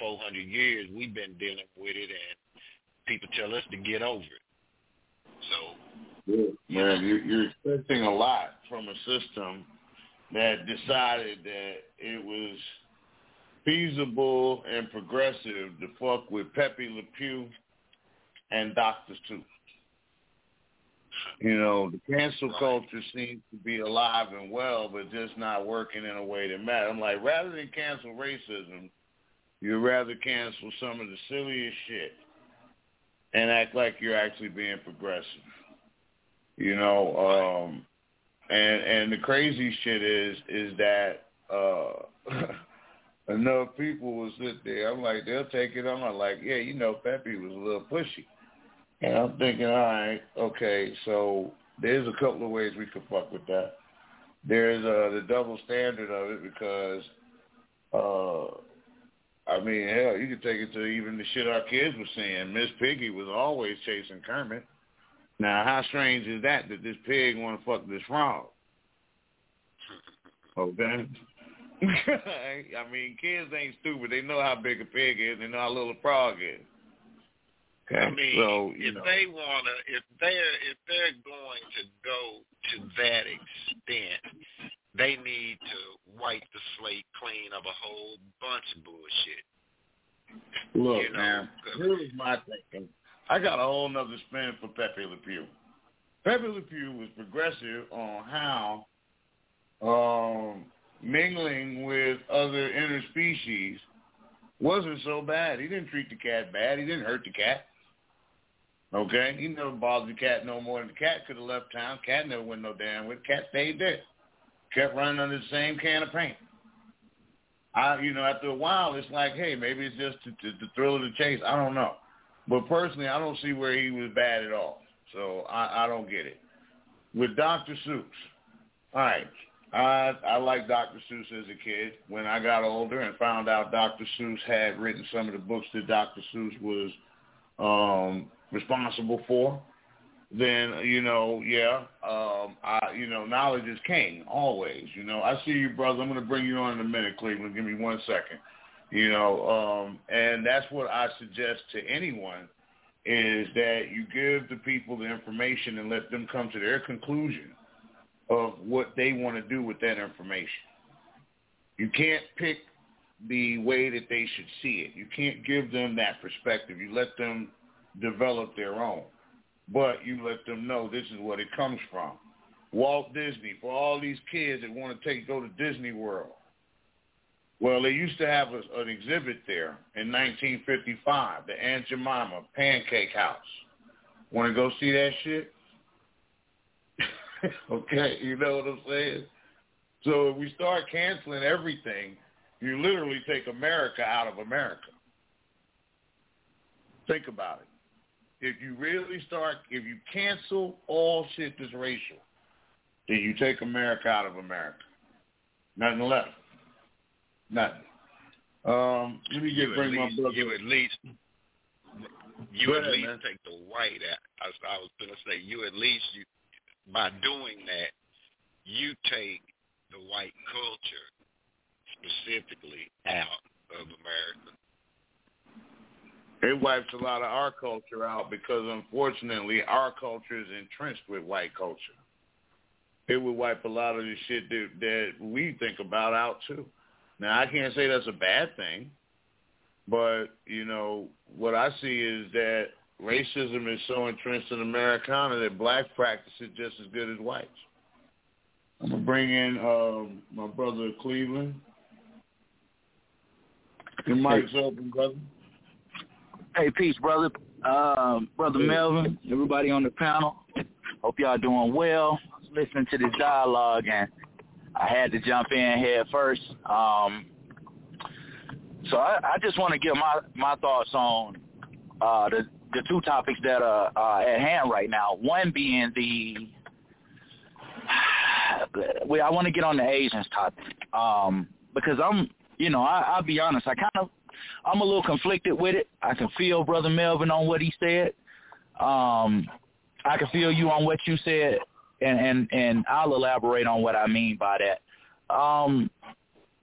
four hundred years we've been dealing with it, and people tell us to get over it. So, yeah, man, you're, you're expecting a lot from a system that decided that it was feasible and progressive to fuck with Pepe Le Pew and Doctor Seuss. You know, the cancel culture seems to be alive and well, but just not working in a way that matters. I'm like, rather than cancel racism, you'd rather cancel some of the silliest shit and act like you're actually being progressive. You know, um, and and the crazy shit is is that uh, enough people will sit there. I'm like, they'll take it on. I'm like, yeah, you know, Pepe was a little pushy. And I'm thinking, all right, okay, so there's a couple of ways we could fuck with that. There's uh, the double standard of it because, uh, I mean, hell, you could take it to even the shit our kids were saying. Miss Piggy was always chasing Kermit. Now, how strange is that, that this pig want to fuck this frog? Okay? I mean, kids ain't stupid. They know how big a pig is. They know how little a frog is. Okay. I mean, so, if know. they wanna, if they're if they're going to go to that extent, they need to wipe the slate clean of a whole bunch of bullshit. Look, you know, man, here's my thinking. I got a whole nother spin for Pepe Le Pew. Pepe Le Pew was progressive on how um, mingling with other interspecies wasn't so bad. He didn't treat the cat bad. He didn't hurt the cat. Okay? He never bothered the cat no more than the cat could have left town. Cat never went no damn with. Cat stayed there. Kept running under the same can of paint. I, you know, after a while, it's like, hey, maybe it's just the, the, the thrill of the chase. I don't know. But personally, I don't see where he was bad at all. So I, I don't get it. With Doctor Seuss, all right, I, I liked Doctor Seuss as a kid. When I got older and found out Doctor Seuss had written some of the books that Doctor Seuss was um, responsible for, then, you know, yeah, um, I, you know, knowledge is king, always. You know, I see you, brother. I'm going to bring you on in a minute, Cleveland. Give me one second. You know, um, and that's what I suggest to anyone is that you give the people the information and let them come to their conclusion of what they want to do with that information. You can't pick the way that they should see it. You can't give them that perspective. You let them develop their own. But you let them know this is what it comes from. Walt Disney, for all these kids that want to take go to Disney World. Well, they used to have a, an exhibit there in nineteen fifty-five, the Aunt Jemima Pancake House. Want to go see that shit? Okay, you know what I'm saying? So if we start canceling everything, you literally take America out of America. Think about it. If you really start, if you cancel all shit that's racial, then you take America out of America. Nothing left. Nothing. Um, let me get you bring least, my brother. You at least, you Go at ahead, least man. take the white out. I was, I was going to say, you at least, you, by doing that, you take the white culture specifically out of America. It wipes a lot of our culture out because, unfortunately, our culture is entrenched with white culture. It would wipe a lot of the shit that, that we think about out, too. Now, I can't say that's a bad thing, but, you know, what I see is that racism is so entrenched in Americana that blacks practice it just as good as whites. I'm going to bring in um, my brother Cleveland. Your mic's open, brother. Hey, peace, brother. Um, brother Melvin, everybody on the panel. Hope y'all doing well. I was listening to this dialogue, and I had to jump in head first. Um, so I, I just want to give my, my thoughts on uh, the, the two topics that are uh, at hand right now. One being the, well, I want to get on the Asians topic um, because I'm, you know, I, I'll be honest, I kind of, I'm a little conflicted with it. I can feel Brother Melvin on what he said. Um, I can feel you on what you said, and, and, and I'll elaborate on what I mean by that. Um,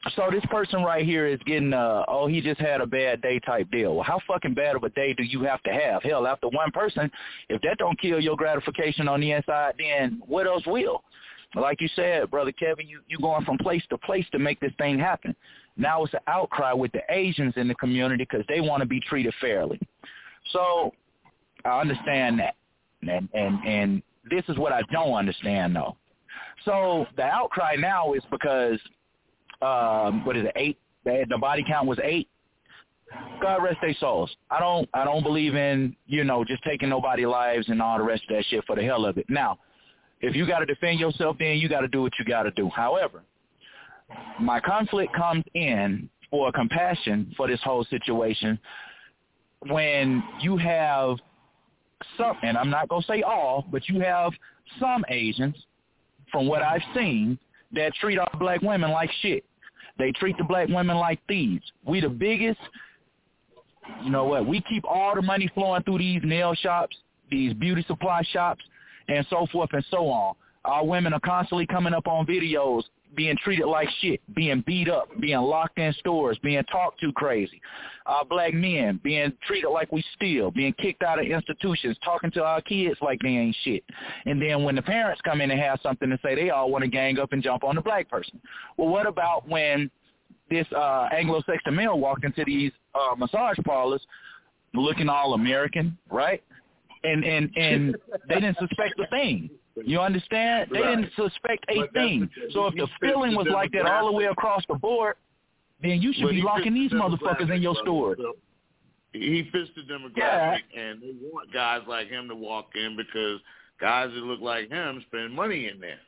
So this person right here is getting, uh, oh, he just had a bad day type deal. Well, how fucking bad of a day do you have to have? Hell, after one person, if that don't kill your gratification on the inside, then what else will? Like you said, Brother Kevin, you, you going from place to place to make this thing happen. Now it's an outcry with the Asians in the community because they want to be treated fairly. So I understand that. And, and, and this is what I don't understand, though. So the outcry now is because, um, what is it, eight? The body count was eight. God rest their souls. I don't I don't believe in, you know, just taking nobody's lives and all the rest of that shit for the hell of it. Now, if you got to defend yourself, then you got to do what you got to do. However, my conflict comes in for compassion for this whole situation when you have some, and I'm not going to say all, but you have some Asians, from what I've seen, that treat our black women like shit. They treat the black women like thieves. We the biggest, you know what, we keep all the money flowing through these nail shops, these beauty supply shops, and so forth and so on. Our women are constantly coming up on videos being treated like shit, being beat up, being locked in stores, being talked to crazy. Our black men being treated like we steal, being kicked out of institutions, talking to our kids like they ain't shit. And then when the parents come in and have something to say, they all want to gang up and jump on the black person. Well, what about when this uh, Anglo-Saxon male walked into these uh, massage parlors looking all American, right? And and and they didn't suspect a thing. You understand? They right. didn't suspect a but thing. So if the feeling was like that all the way across the board, then you should but be locking these the motherfuckers in your stores. So he fits the demographic, yeah. and they want guys like him to walk in because guys that look like him spend money in there.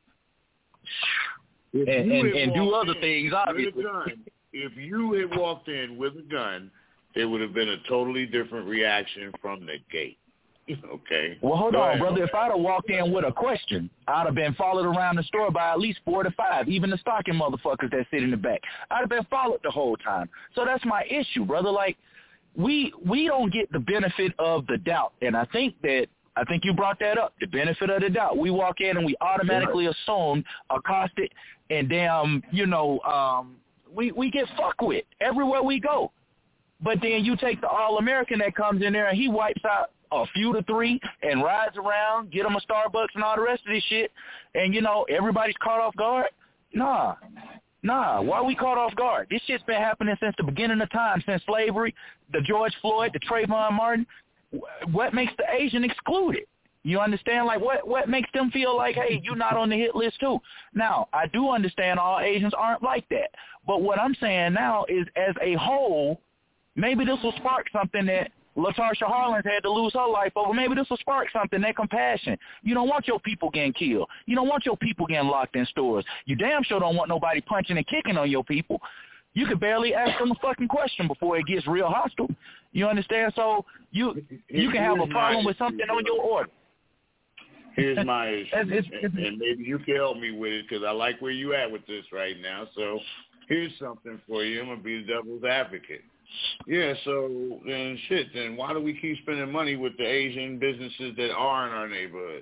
And, and, and do other things, obviously. Gun, if you had walked in with a gun, it would have been a totally different reaction from the gate. Okay. Well, hold on, brother. If I'd have walked in with a question, I'd have been followed around the store by at least four to five, even the stocking motherfuckers that sit in the back. I'd have been followed the whole time. So that's my issue, brother. Like, we we don't get the benefit of the doubt, and I think that I think you brought that up, the benefit of the doubt. We walk in and we automatically yeah. assume, accosted, and damn, you know, um, we we get fucked with everywhere we go. But then you take the All-American that comes in there and he wipes out a few to three and rides around, get them a Starbucks and all the rest of this shit, and, you know, everybody's caught off guard? Nah. Nah. Why we caught off guard? This shit's been happening since the beginning of time, since slavery, the George Floyd, the Trayvon Martin. What makes the Asian excluded? You understand? Like, what, what makes them feel like, hey, you're not on the hit list too? Now, I do understand all Asians aren't like that. But what I'm saying now is, as a whole, maybe this will spark something that LaTarsha Harlins had to lose her life over. Maybe this will spark something, that compassion. You don't want your people getting killed. You don't want your people getting locked in stores. You damn sure don't want nobody punching and kicking on your people. You could barely ask them a fucking question before it gets real hostile. You understand? So you you can have a problem with something on your order. Here's my issue, it's, it's, it's, and, and maybe you can help me with it because I like where you at with this right now. So here's something for you. I'm going to be the devil's advocate. Yeah, so then shit, then why do we keep spending money with the Asian businesses that are in our neighborhoods?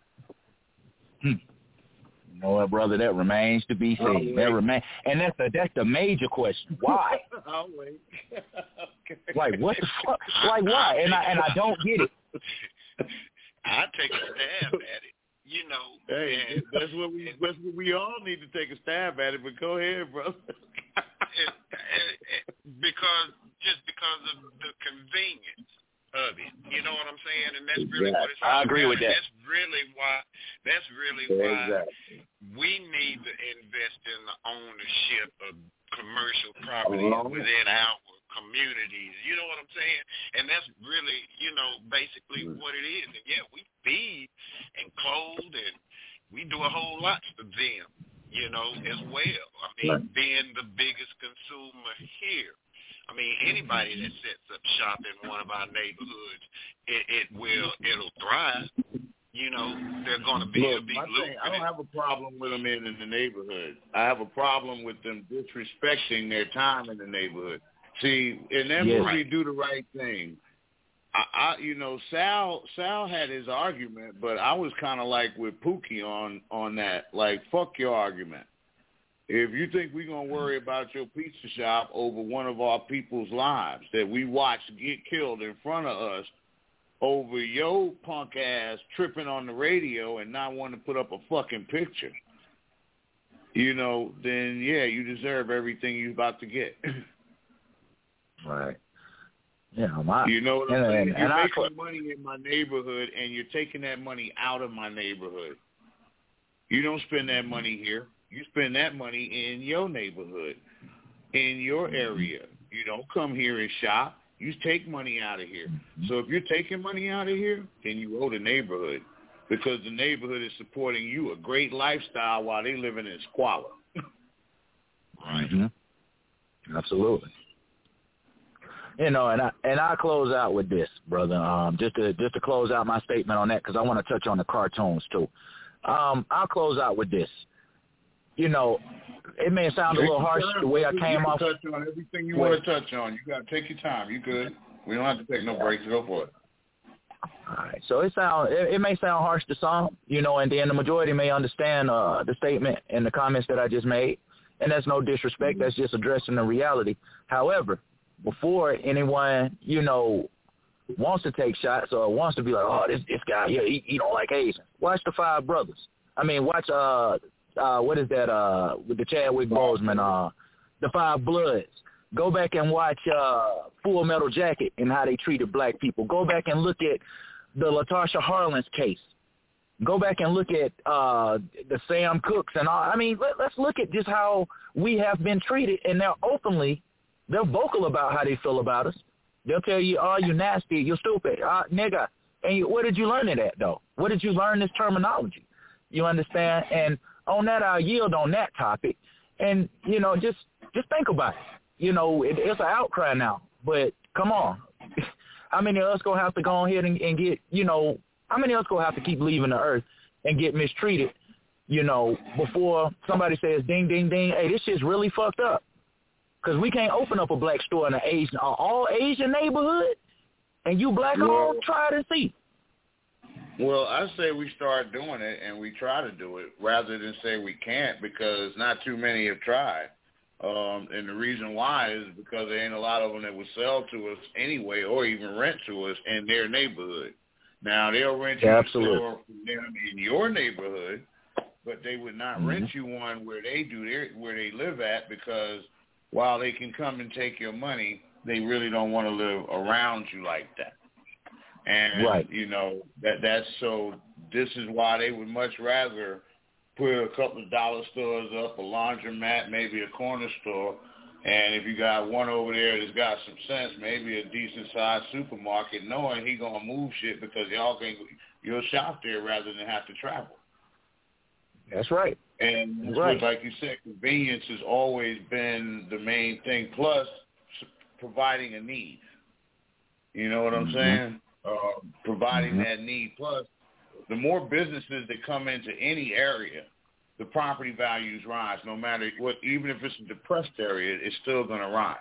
Hmm. You know what, brother, that remains to be seen. That remain, and that's the that's the major question. Why? I'll wait. Okay. Like what the fuck? Like why? And I and I don't get it. I take a stab at it. You know, hey, and, that's what we that's what we all need to take a stab at it. But go ahead, brother. it, it, it, because just because of the convenience of it, you know what I'm saying, and that's really yeah, what it's. I agree with that. That's really why. That's really yeah, why exactly. we need to invest in the ownership of commercial properties uh-huh. within our communities. You know what I'm saying? And that's really, you know, basically mm-hmm. what it is. And yeah, we feed and clothe and we do a whole lot for them, you know, as well. I mean, right. being the biggest consumer here. I mean, anybody that sets up shop in one of our neighborhoods, it, it will, it'll thrive. You know, they're going to be Look, a big lucrative. I don't have a problem with them in, in the neighborhood. I have a problem with them disrespecting their time in the neighborhood. See, in that yes. movie, Do the Right Thing, I, I, you know, Sal Sal had his argument, but I was kind of like with Pookie on, on that. Like, fuck your argument. If you think we're going to worry about your pizza shop over one of our people's lives that we watched get killed in front of us over your punk ass tripping on the radio and not wanting to put up a fucking picture, you know, then, yeah, you deserve everything you're about to get. Right. Yeah, my, you know what I'm and, saying? And, you're and making I, money in my neighborhood, and you're taking that money out of my neighborhood. You don't spend that money here. You spend that money in your neighborhood, in your area. You don't come here and shop. You take money out of here. So if you're taking money out of here, then you owe the neighborhood, because the neighborhood is supporting you a great lifestyle while they living in squalor. Right. Mm-hmm. Absolutely. You know, and I and I close out with this, brother. Um, just to just to close out my statement on that, because I want to touch on the cartoons too. Um, I'll close out with this. You know, it may sound a little harsh the way I came you off. Touch on everything you want to touch on. You got to take your time. You good? We don't have to take no breaks. Go for it. All right. So it sound it, it may sound harsh to some, you know, and then the majority may understand uh, the statement and the comments that I just made, and that's no disrespect. That's just addressing the reality. However, before anyone, you know, wants to take shots or wants to be like, oh, this this guy, yeah, he, he don't like Asians, watch The Five Brothers. I mean, watch uh. Uh, what is that, uh, with the Chadwick Boseman, uh, The Five Bloods. Go back and watch uh, Full Metal Jacket and how they treated black people. Go back and look at the Latasha Harlins case. Go back and look at uh, the Sam Cooks and all. I mean, let, let's look at just how we have been treated, and they're openly, they're vocal about how they feel about us. They'll tell you, oh, you're nasty, you're stupid, uh, nigga. And you, where did you learn it at, though? Where did you learn this terminology? You understand? And on that, I'll yield on that topic. And, you know, just just think about it. You know, it, it's an outcry now. But come on. How many of us going to have to go ahead and, and get, you know, how many of us going to have to keep leaving the earth and get mistreated, you know, before somebody says, ding, ding, ding, hey, this shit's really fucked up. Because we can't open up a black store in an Asian, an all Asian neighborhood, and you black well, owned, try it and see. Well, I say we start doing it, and we try to do it, rather than say we can't, because not too many have tried. Um, and the reason why is because there ain't a lot of them that would sell to us anyway, or even rent to us in their neighborhood. Now, they'll rent you yeah, a store from them in your neighborhood, but they would not mm-hmm. rent you one where they do their, where they live at, because while they can come and take your money, they really don't want to live around you like that. And, right. you know, that that's so this is why they would much rather put a couple of dollar stores up, a laundromat, maybe a corner store, and if you got one over there that's got some sense, maybe a decent-sized supermarket, knowing he going to move shit because y'all can, you'll shop there rather than have to travel. That's right. And that's right. Like you said, convenience has always been the main thing, plus providing a need. You know what I'm mm-hmm. saying? Uh, providing mm-hmm. that need. Plus, the more businesses that come into any area, the property values rise. No matter what, even if it's a depressed area, it's still going to rise.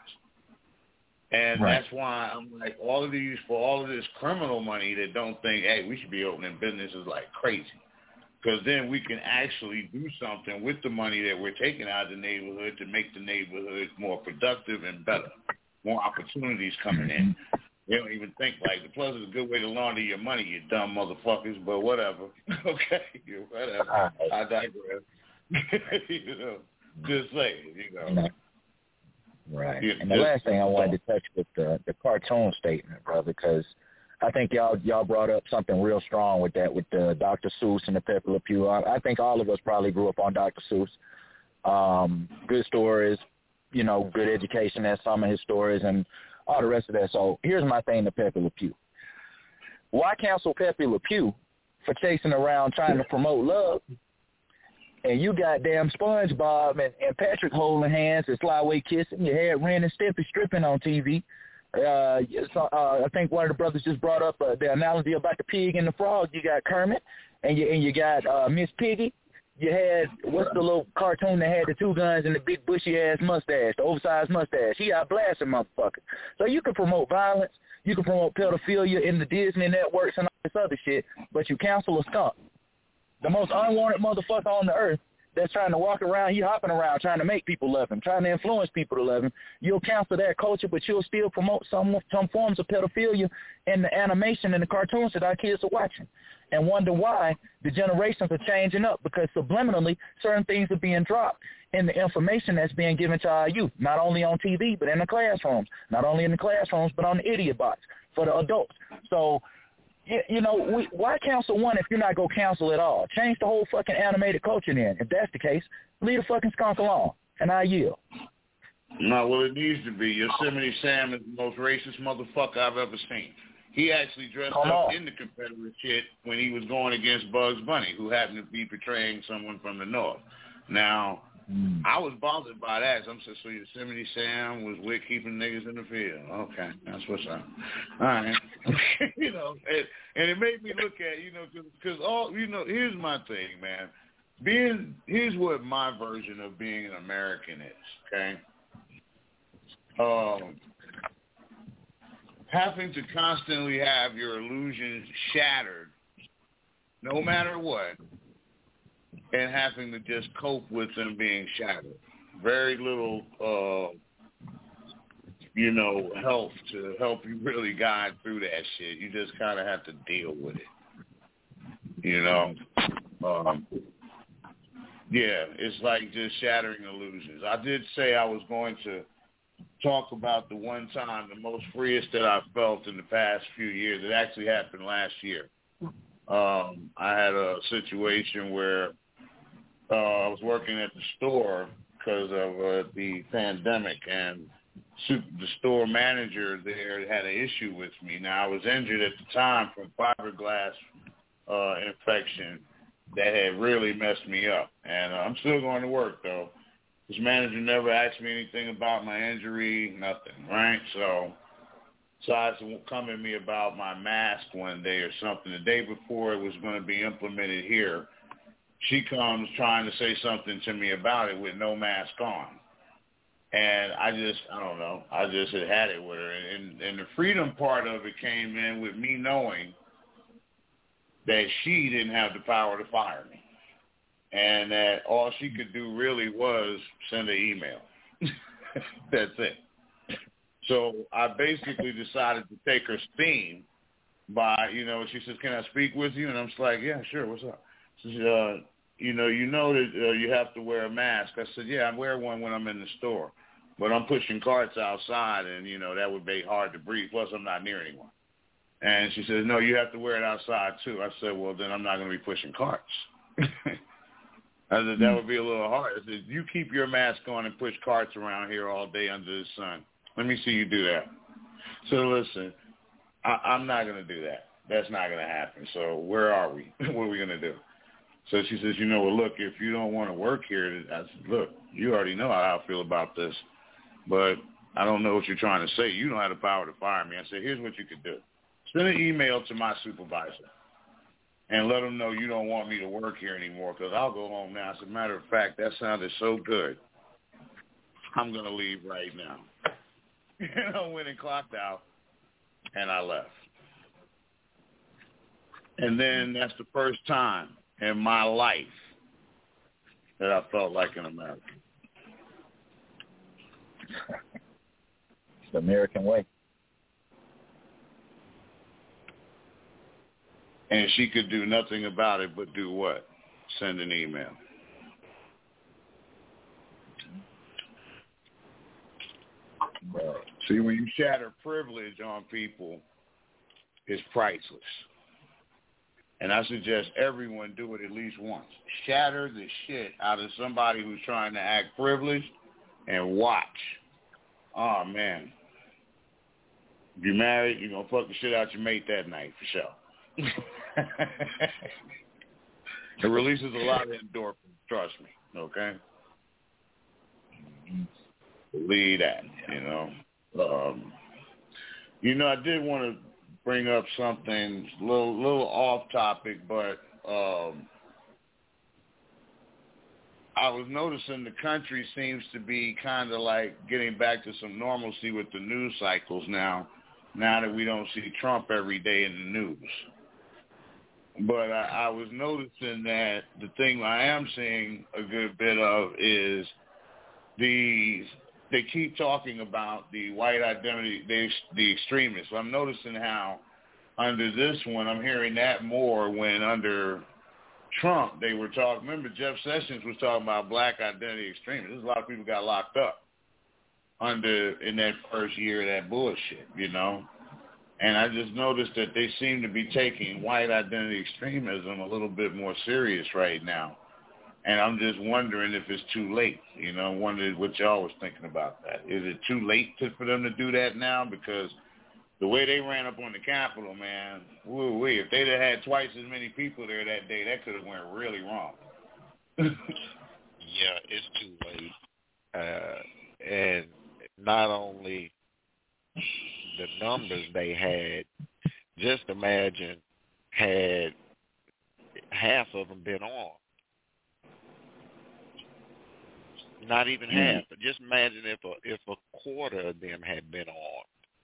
And right. that's why I'm like, all of these, for all of this criminal money that don't think, hey, we should be opening businesses like crazy. Because then we can actually do something with the money that we're taking out of the neighborhood to make the neighborhood more productive and better. More opportunities coming in. They don't even think like it. Plus, it's a good way to launder your money, you dumb motherfuckers. But whatever. Okay, whatever. I digress. You know, just saying. You know. Right. Yeah, and the last thing I wanted to touch with the the cartoon statement, brother, because I think y'all y'all brought up something real strong with that, with the Doctor Seuss and the Pepe Le Pew. I, I think all of us probably grew up on Doctor Seuss. Um, good stories, you know, good education as some of his stories, and all the rest of that. So here's my thing to Pepe Le Pew. Why cancel Pepe Le Pew for chasing around trying to promote love? And you goddamn SpongeBob and, and Patrick holding hands and Slyway kissing. You had Ren and Stimpy stripping on T V. Uh, so, uh, I think one of the brothers just brought up uh, the analogy about the pig and the frog. You got Kermit, and you and you got uh, Miss Piggy. You had, what's the little cartoon that had the two guns and the big bushy-ass mustache, the oversized mustache? He out blasting motherfucker. So you can promote violence, you can promote pedophilia in the Disney networks and all this other shit, but you cancel a skunk. The most unwanted motherfucker on the earth, that's trying to walk around, he hopping around trying to make people love him, trying to influence people to love him. You'll cancel that culture, but you'll still promote some some forms of pedophilia in the animation and the cartoons that our kids are watching, and wonder why the generations are changing up, because subliminally certain things are being dropped in the information that's being given to our youth, not only on T V, but in the classrooms, not only in the classrooms, but on the idiot box for the adults. So, you know, we, why cancel one if you're not going to cancel it all? Change the whole fucking animated culture then. If that's the case, leave the fucking skunk alone, and I yield. No, well, it needs to be. Yosemite Sam is the most racist motherfucker I've ever seen. He actually dressed Come up on. in the Confederate shit when he was going against Bugs Bunny, who happened to be portraying someone from the North. Now, mm. I was bothered by that. So I'm saying, so Yosemite Sam was with keeping niggas in the field. Okay, that's what's up. All right. You know, and, and it made me look at, you know, because all, you know, here's my thing, man. Being, here's what my version of being an American is, okay? Um, having to constantly have your illusions shattered, no matter what, and having to just cope with them being shattered. Very little, uh, you know, help to help you really guide through that shit. You just kind of have to deal with it. You know? Um, yeah, it's like just shattering illusions. I did say I was going to talk about the one time, the most freest that I felt in the past few years. It actually happened last year. Um, I had a situation where uh, I was working at the store because of uh, the pandemic, and super, the store manager there had an issue with me. Now, I was injured at the time from fiberglass uh, infection that had really messed me up, and uh, I'm still going to work, though. This manager never asked me anything about my injury, nothing, right? So, decides to come at me about my mask one day or something. The day before it was going to be implemented here, she comes trying to say something to me about it with no mask on. And I just, I don't know, I just had had it with her. And, and the freedom part of it came in with me knowing that she didn't have the power to fire me. And that all she could do really was send an email. That's it. So I basically decided to take her steam by, you know, she says, can I speak with you? And I'm just like, yeah, sure, what's up? She said, uh, you know, you know that uh, you have to wear a mask. I said, yeah, I wear one when I'm in the store. But I'm pushing carts outside, and, you know, that would be hard to breathe. Plus, I'm not near anyone. And she says, no, you have to wear it outside, too. I said, well, then I'm not going to be pushing carts. I said, that would be a little hard. I said, you keep your mask on and push carts around here all day under the sun. Let me see you do that. So listen, I, I'm not going to do that. That's not going to happen. So where are we? What are we going to do? So she says, you know, well, look, if you don't want to work here, I said, look, you already know how I feel about this, but I don't know what you're trying to say. You don't have the power to fire me. I said, here's what you could do. Send an email to my supervisor and let them know you don't want me to work here anymore, because I'll go home now. As a matter of fact, that sounded so good. I'm going to leave right now. And I went and clocked out, and I left. And then that's the first time in my life that I felt like an American. It's the American way. And she could do nothing about it but do what? Send an email. Well, see, when you shatter privilege on people, it's priceless. And I suggest everyone do it at least once. Shatter the shit out of somebody who's trying to act privileged and watch. Oh, man. If you're married, you're going to fuck the shit out your mate that night, for sure. It releases a lot of endorphins, trust me, okay? Believe that, you know. Um, you know, I did want to bring up something a little, little off topic, but um, I was noticing the country seems to be kind of like getting back to some normalcy with the news cycles now, now that we don't see Trump every day in the news. But I, I was noticing that the thing I am seeing a good bit of is the they keep talking about the white identity, the, the extremists. I'm noticing how under this one, I'm hearing that more when under Trump they were talking. Remember, Jeff Sessions was talking about black identity extremists. There's a lot of people got locked up under in that first year of that bullshit, you know. And I just noticed that they seem to be taking white identity extremism a little bit more serious right now. And I'm just wondering if it's too late. You know, I wondered what y'all was thinking about that. Is it too late to, for them to do that now? Because the way they ran up on the Capitol, man, woo-wee, if they'd have had twice as many people there that day, that could have went really wrong. Yeah, it's too late. Uh, and not only the numbers they had, just imagine had half of them been on. Not even mm-hmm. half, but just imagine if a if a quarter of them had been on.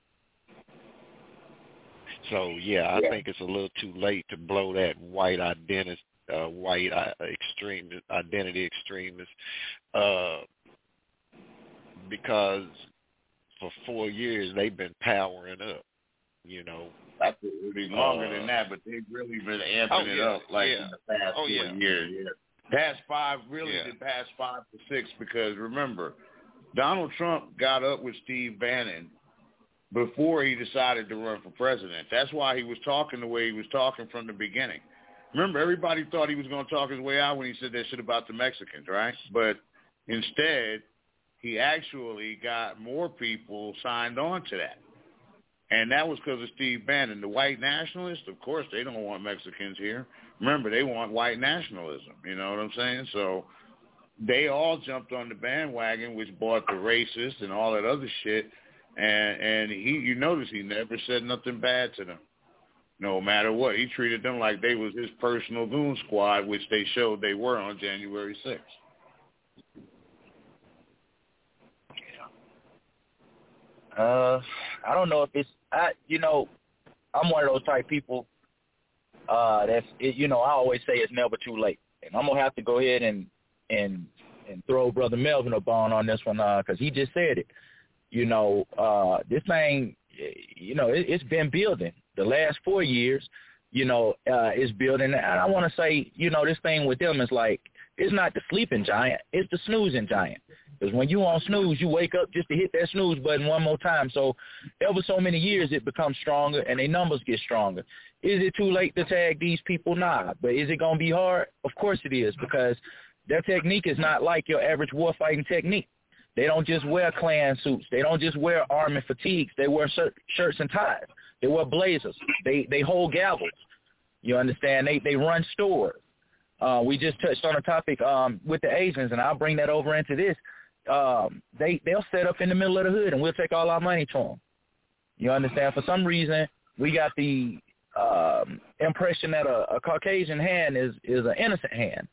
So yeah, I yeah. think it's a little too late to blow that white identity, uh, white uh, extremist identity extremist, uh, because for four years they've been powering up. You know, that's really longer uh, than that, but they've really been amping oh, it yeah, up like yeah. in the past oh, four yeah. years. Yeah. Past five, really yeah. the past five to six, because remember, Donald Trump got up with Steve Bannon before he decided to run for president. That's why he was talking the way he was talking from the beginning. Remember, everybody thought he was going to talk his way out when he said that shit about the Mexicans, right? But instead, he actually got more people signed on to that. And that was because of Steve Bannon. The white nationalists, of course, they don't want Mexicans here. Remember, they want white nationalism. You know what I'm saying? So they all jumped on the bandwagon, which brought the racists and all that other shit. And and he, you notice he never said nothing bad to them, no matter what. He treated them like they was his personal goon squad, which they showed they were on January sixth. Uh, I don't know if it's, I, you know, I'm one of those type people uh, that's, it, you know, I always say it's never too late. And I'm going to have to go ahead and, and, and throw Brother Melvin a bone on this one because uh, he just said it. You know, uh, this thing, you know, it, it's been building. The last four years, you know, uh, it's building. And I want to say, you know, this thing with them is like, it's not the sleeping giant, it's the snoozing giant. Because when you on snooze, you wake up just to hit that snooze button one more time. So ever so many years, it becomes stronger and their numbers get stronger. Is it too late to tag these people? Nah. But is it going to be hard? Of course it is, because their technique is not like your average warfighting technique. They don't just wear Klan suits. They don't just wear army fatigues. They wear shirt, shirts and ties. They wear blazers. They they hold gavels. You understand? They they run stores. Uh, we just touched on a topic um, with the Asians, and I'll bring that over into this. Um, they, they'll set up in the middle of the hood, and we'll take all our money to them. You understand? For some reason, we got the um, impression that a, a Caucasian hand is, is an innocent hand.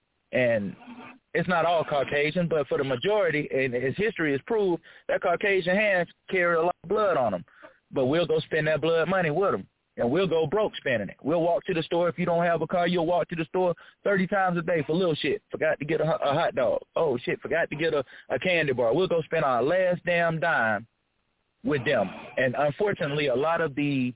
And it's not all Caucasian, but for the majority, and as history has proved, that Caucasian hands carry a lot of blood on them. But we'll go spend that blood money with them, and we'll go broke spending it. We'll walk to the store. If you don't have a car, you'll walk to the store thirty times a day for little shit. Forgot to get a, a hot dog. Oh, shit, forgot to get a, a candy bar. We'll go spend our last damn dime with them. And unfortunately, a lot of the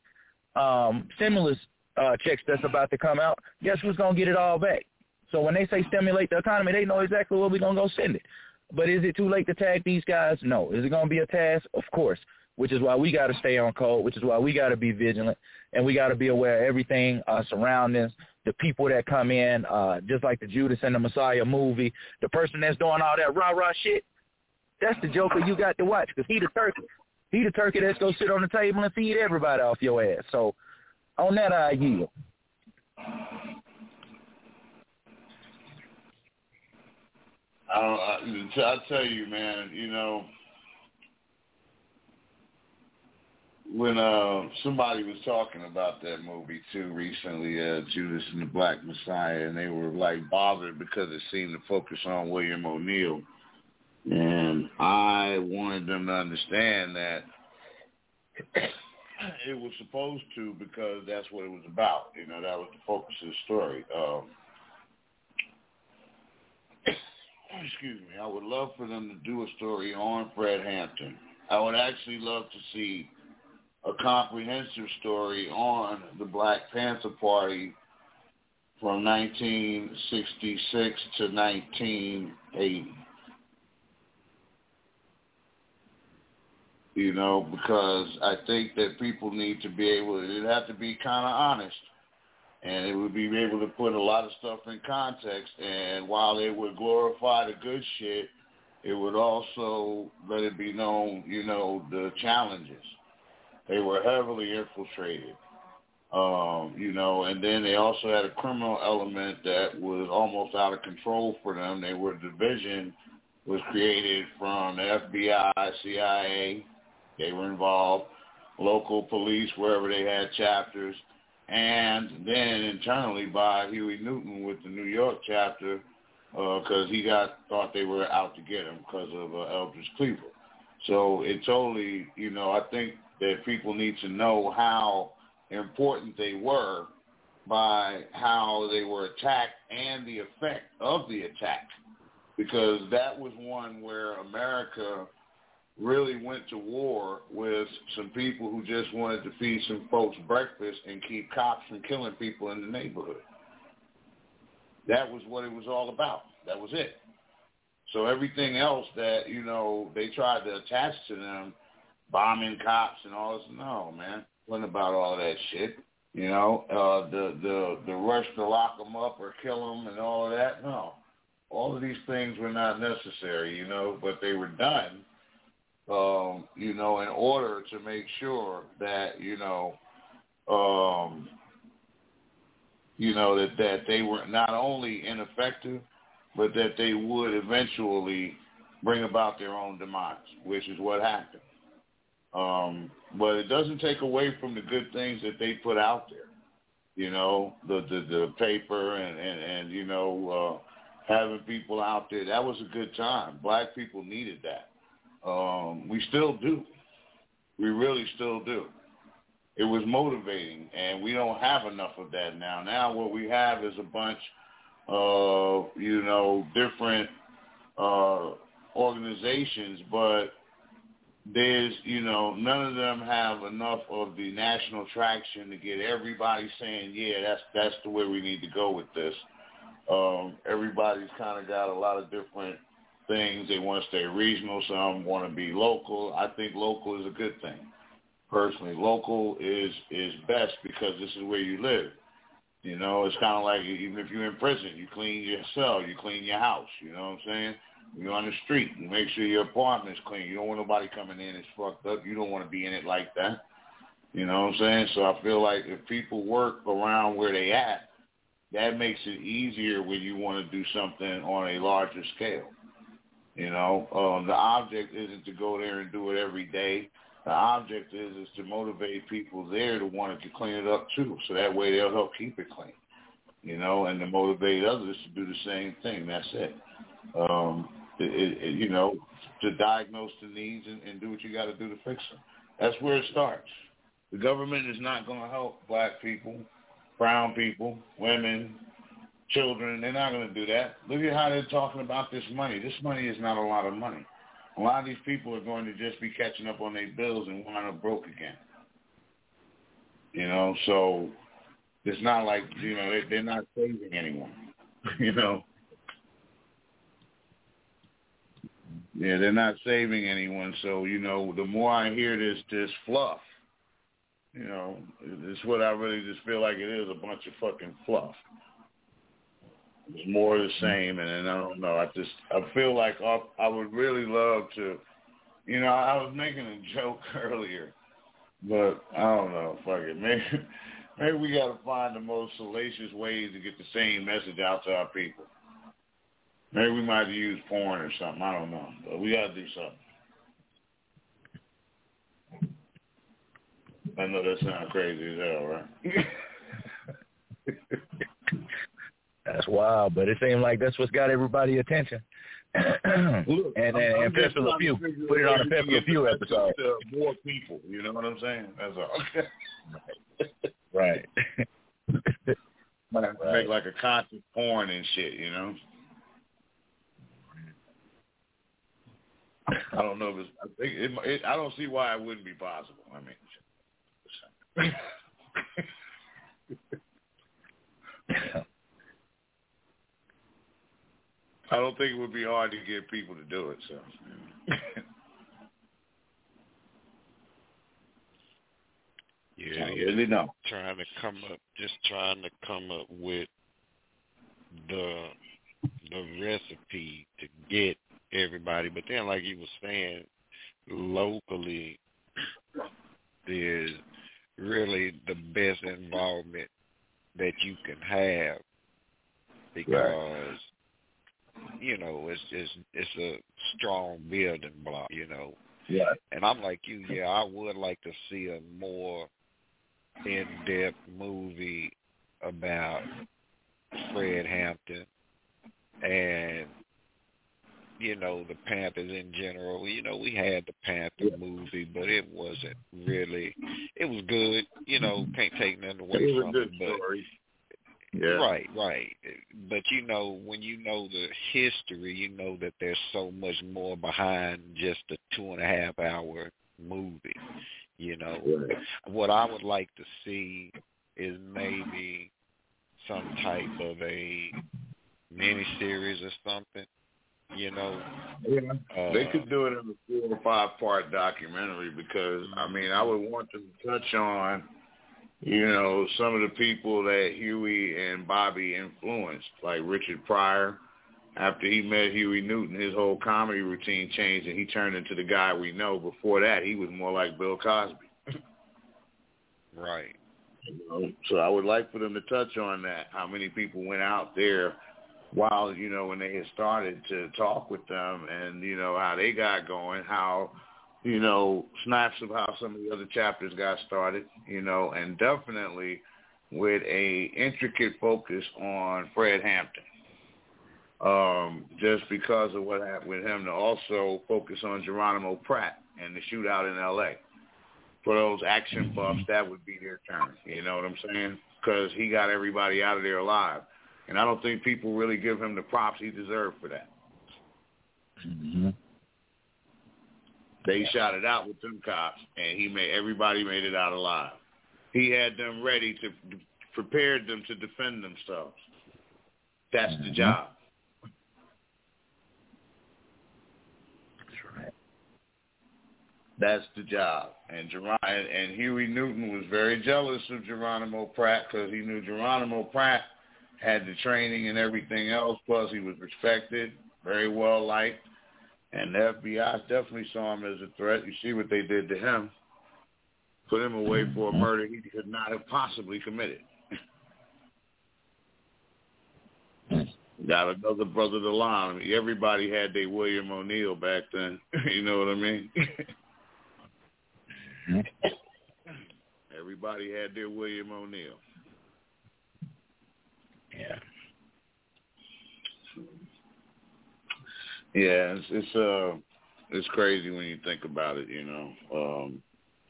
um, stimulus uh, checks that's about to come out, guess who's going to get it all back? So when they say stimulate the economy, they know exactly where we're going to go send it. But is it too late to tag these guys? No. Is it going to be a task? Of course, which is why we got to stay on code, which is why we got to be vigilant, and we got to be aware of everything, uh, surroundings, the people that come in, uh, just like the Judas and the Messiah movie, the person that's doing all that rah-rah shit, that's the Joker you got to watch, because he the turkey. He the turkey that's going to sit on the table and feed everybody off your ass. So on that, I yield. I, I tell you, man, you know, when uh, somebody was talking about that movie, too, recently, uh, Judas and the Black Messiah, and they were, like, bothered because it seemed to focus on William O'Neill. And I wanted them to understand that it was supposed to, because that's what it was about. You know, that was the focus of the story. Um, excuse me. I would love for them to do a story on Fred Hampton. I would actually love to see a comprehensive story on the Black Panther Party from nineteen sixty-six to nineteen eighty. You know, because I think that people need to be able, it'd have to be kind of honest, and it would be able to put a lot of stuff in context, and while it would glorify the good shit, it would also let it be known, you know, the challenges. They were heavily infiltrated, um, you know, and then they also had a criminal element that was almost out of control for them. They were, division was created from the F B I, C I A. They were involved, local police, wherever they had chapters, and then internally by Huey Newton with the New York chapter, because uh, he got thought they were out to get him because of uh, Eldridge Cleaver. So it totally, you know, I think that people need to know how important they were by how they were attacked and the effect of the attack, because that was one where America really went to war with some people who just wanted to feed some folks breakfast and keep cops from killing people in the neighborhood. That was what it was all about. That was it. So everything else that, you know, they tried to attach to them, bombing cops and all this, no, man, it wasn't about all that shit. You know, uh, the, the, the rush to lock them up or kill them and all of that, no. All of these things were not necessary, you know, but they were done, um, you know, in order to make sure that, you know, um, you know, that, that they were not only ineffective, but that they would eventually bring about their own demise, which is what happened. Um, but it doesn't take away from the good things that they put out there. You know, the the, the paper and, and, and, you know, uh, having people out there. That was a good time. Black people needed that. Um, we still do. We really still do. It was motivating, and we don't have enough of that now. Now what we have is a bunch of, you know, different uh, organizations, but there's, you know, none of them have enough of the national traction to get everybody saying, yeah, that's that's the way we need to go with this. Um, everybody's kind of got a lot of different things. They want to stay regional. Some want to be local. I think local is a good thing. Personally, local is, is best because this is where you live. You know, it's kind of like even if you're in prison, you clean your cell, you clean your house. You know what I'm saying? You're on the street, you make sure your apartment's clean. You don't want nobody coming in that's fucked up. You don't want to be in it like that. You know what I'm saying? So I feel like if people work around where they at, that makes it easier when you want to do something on a larger scale. You know, um, the object isn't to go there and do it every day. The object is is to motivate people there to want to clean it up too, so that way they'll help keep it clean. You know, and to motivate others to do the same thing. That's it. Um, it, it you know, to diagnose the needs and, and do what you got to do to fix them. That's where it starts. The government is not going to help black people, brown people, women, children. They're not going to do that. Look at how they're talking about this money. This money is not a lot of money. A lot of these people are going to just be catching up on their bills and wind up broke again. You know, so it's not like, you know, they, they're not saving anyone, you know. Yeah, they're not saving anyone. So, you know, the more I hear this, this fluff, you know, it's what I really just feel like it is, a bunch of fucking fluff. It's more of the same, and then I don't know. I just I feel like I, I would really love to, you know. I was making a joke earlier, but I don't know. Fuck it, maybe maybe we got to find the most salacious ways to get the same message out to our people. Maybe we might have to use porn or something. I don't know, but we got to do something. I know that sounds crazy as hell, right? That's wild, but it seems like that's what's got everybody's attention. Look, and then and pistol a few, put it on a pistol a few episode. To more people, you know what I'm saying? That's all. Right. Might have to make like a conscious porn and shit, you know. I don't know if it's. I think it, it, I don't see why it wouldn't be possible. I mean. I don't think it would be hard to get people to do it. So, yeah, I yeah. really know. Trying to come up, just trying to come up with the the recipe to get everybody. But then, like you were saying, locally, there's really the best involvement that you can have because. Right. You know, it's it's it's a strong building block, you know. Yeah. And I'm like you, yeah, I would like to see a more in-depth movie about Fred Hampton and, you know, the Panthers in general. You know, we had the Panther movie, but it wasn't really, it was good, you know, can't take nothing away from it. But story. Yeah. Right, right. But, you know, when you know the history, you know that there's so much more behind just a two and a half hour movie, you know. Right. What I would like to see is maybe some type of a miniseries or something, you know. Yeah. Uh, they could do it in a four or five part documentary because, I mean, I would want them to touch on, you know, some of the people that Huey and Bobby influenced, like Richard Pryor. After he met Huey Newton, his whole comedy routine changed and he turned into the guy we know. Before that, he was more like Bill Cosby. Right. You know, so I would like for them to touch on that, how many people went out there while, you know, when they had started to talk with them and, you know, how they got going, how, you know, snaps of how some of the other chapters got started, you know, and definitely with a intricate focus on Fred Hampton. Um, just because of what happened with him, to also focus on Geronimo Pratt and the shootout in L A. For those action buffs, that would be their turn. You know what I'm saying? Because he got everybody out of there alive. And I don't think people really give him the props he deserved for that. Mm-hmm. They shot it out with them cops, and he made everybody made it out alive. He had them ready to prepared them to defend themselves. That's the job. That's right. That's the job. And Geron- and, and Huey Newton was very jealous of Geronimo Pratt because he knew Geronimo Pratt had the training and everything else. Plus, he was respected, very well liked. And the F B I definitely saw him as a threat. You see what they did to him. Put him away for a murder he could not have possibly committed. Got another brother to lie on me. Everybody had their William O'Neill back then. You know what I mean? Everybody had their William O'Neill. Yeah. Yeah, it's it's uh it's crazy when you think about it, you know. Um,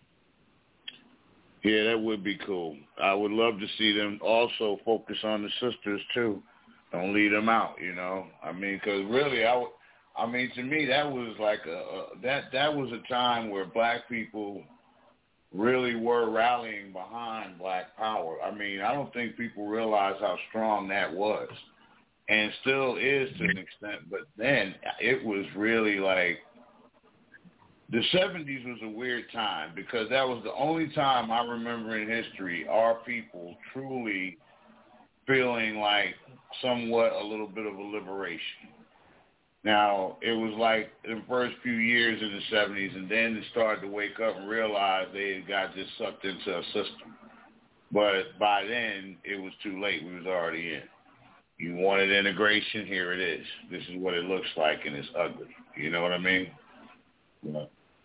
yeah, that would be cool. I would love to see them also focus on the sisters too. Don't leave them out, you know. I mean, because really, I, w- I mean, to me, that was like a, a that that was a time where black people really were rallying behind Black Power. I mean, I don't think people realize how strong that was. And still is to an extent, but then it was really like the seventies was a weird time because that was the only time I remember in history our people truly feeling like somewhat a little bit of a liberation. Now, it was like the first few years in the seventies, and then they started to wake up and realize they had got just sucked into a system. But by then, it was too late. We was already in. You wanted integration, here it is. This is what it looks like, and it's ugly. You know what I mean? Yeah.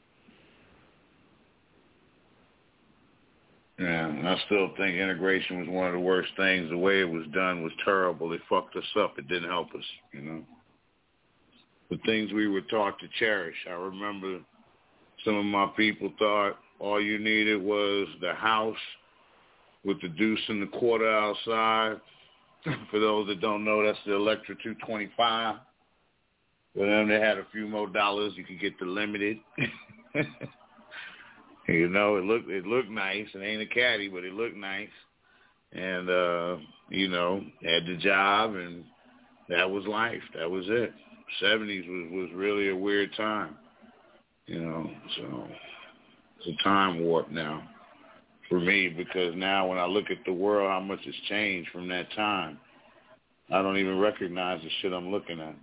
Yeah, and I still think integration was one of the worst things. The way it was done was terrible. It fucked us up. It didn't help us, you know? the things we were taught to cherish. I remember some of my people thought all you needed was the house with the deuce and the quarter outside. For those that don't know, that's the Electra two twenty-five. For them, they had a few more dollars. You could get the limited. You know, it looked it looked nice. It ain't a caddy, but it looked nice. And, uh, you know, had the job, and that was life. That was it. seventies was, was really a weird time, you know. So it's a time warp now for me, because now when I look at the world, how much has changed from that time, I don't even recognize the shit I'm looking at.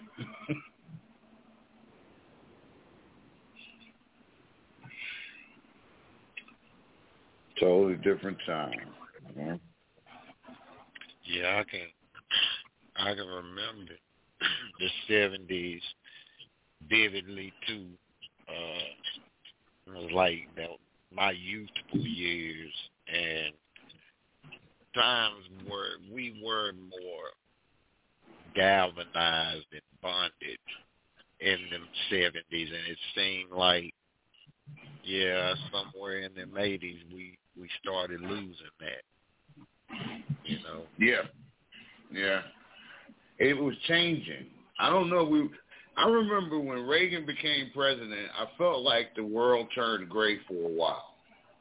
Totally different time. You know? Yeah, I can. I can remember the seventies vividly too. Uh, it was like that, my youthful years, and times where we were more galvanized and bonded in them seventies, and it seemed like, yeah, somewhere in the eighties we we started losing that. You know. Yeah. Yeah. It was changing. I don't know. We. I remember when Reagan became president, I felt like the world turned gray for a while,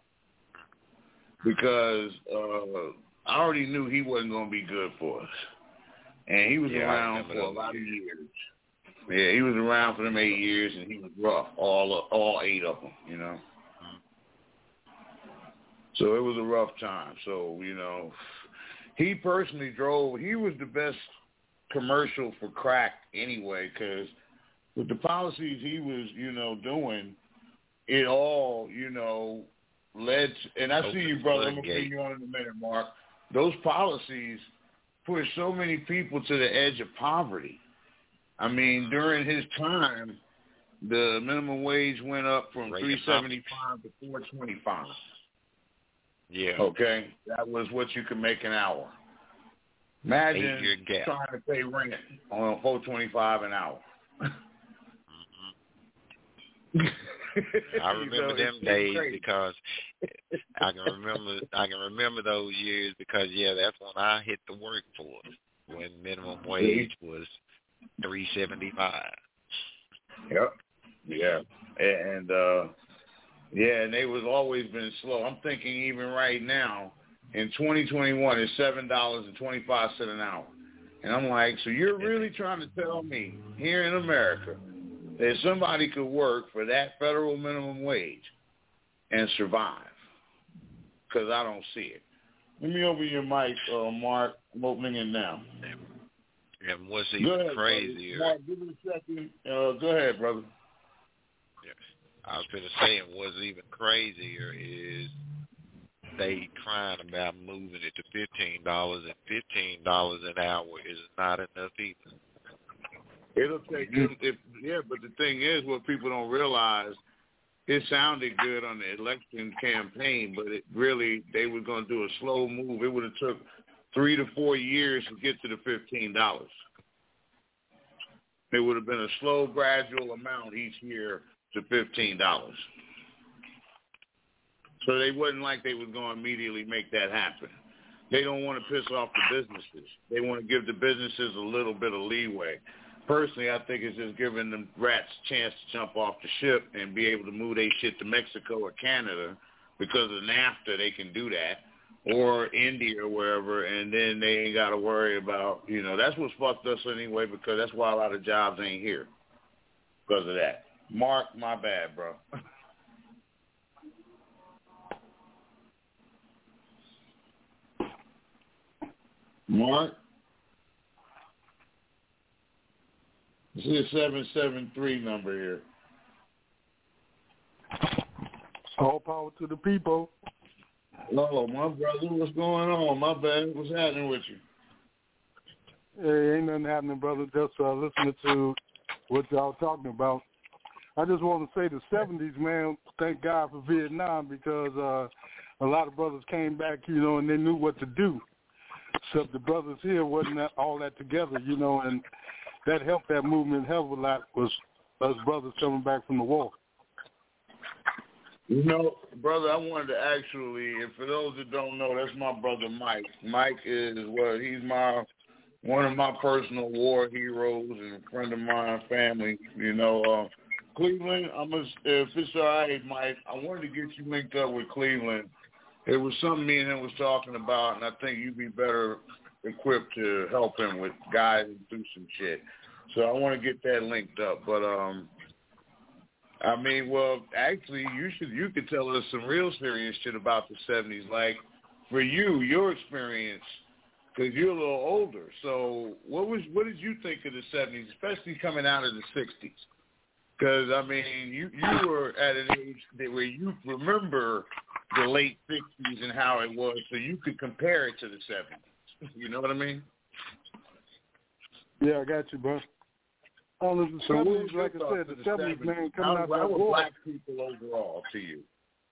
because uh, I already knew he wasn't going to be good for us, and he was yeah, around for a lot of years. Yeah, he was around for them eight years, and he was rough, all all eight of them, you know. So it was a rough time. So, you know, he personally drove. He was the best commercial for crack anyway, because with the policies he was, you know, doing, it all, you know, led to, and I see you, brother, I'm going to bring you on in a minute, Mark. Those policies pushed so many people to the edge of poverty. I mean, during his time, the minimum wage went up from three seventy-five to four twenty-five. Yeah. Okay, that was what you could make an hour. Imagine trying to pay rent on four twenty-five an hour. Mm-hmm. I remember you know, them days crazy. Because I can remember I can remember those years, because yeah, that's when I hit the workforce, when minimum wage was three seventy-five. Yep. Yeah. And uh yeah, and they was always been slow. I'm thinking even right now in twenty twenty-one it's seven dollars and twenty-five cents an hour. And I'm like, so you're really trying to tell me here in America that somebody could work for that federal minimum wage and survive? Because I don't see it. Let me open your mic, uh, Mark. I'm opening it now. And what's even ahead, crazier? Mark, give me a second. Uh, go ahead, brother. Yeah. I was going to say, and what's even crazier is they trying about moving it to fifteen dollars, and fifteen dollars an hour is not enough either. It'll take, it, it, yeah, but the thing is, what people don't realize, it sounded good on the election campaign, but it really, they were going to do a slow move. It would have took three to four years to get to the fifteen dollars. It would have been a slow, gradual amount each year to fifteen dollars. So they wasn't like they was going to immediately make that happen. They don't want to piss off the businesses. They want to give the businesses a little bit of leeway. Personally, I think it's just giving them rats a chance to jump off the ship and be able to move their shit to Mexico or Canada, because of NAFTA they can do that, or India or wherever, and then they ain't got to worry about, you know, that's what's fucked us anyway, because that's why a lot of jobs ain't here, because of that. Mark, my bad, bro. Mark? This is a seven seven three number here. All power to the people. Hello, my brother. What's going on? My bad. What's happening with you? Hey, ain't nothing happening, brother. Just uh, listening to what y'all talking about. I just want to say the seventies, man, thank God for Vietnam, because uh, a lot of brothers came back, you know, and they knew what to do. Except the brothers here wasn't that, all that together, you know, and that helped that movement a hell of a lot was us brothers coming back from the war. You know, brother, I wanted to actually, and for those that don't know, that's my brother Mike. Mike is, well, he's my one of my personal war heroes and a friend of mine, family. You know, uh, Cleveland, I'm a, if it's all right, Mike, I wanted to get you linked up with Cleveland. It was something me and him was talking about, and I think you'd be better equipped to help him with guiding through some shit. So I want to get that linked up. But, um, I mean, well, actually, you should you could tell us some real serious shit about the seventies. Like, for you, your experience, because you're a little older. So what was what did you think of the seventies, especially coming out of the sixties? Because, I mean, you, you were at an age that where you remember the late sixties and how it was, so you could compare it to the seventies. You know what I mean? Yeah, I got you, bro. On the So seventies, like I said, the seventies, man, coming out that war. Black people overall to you?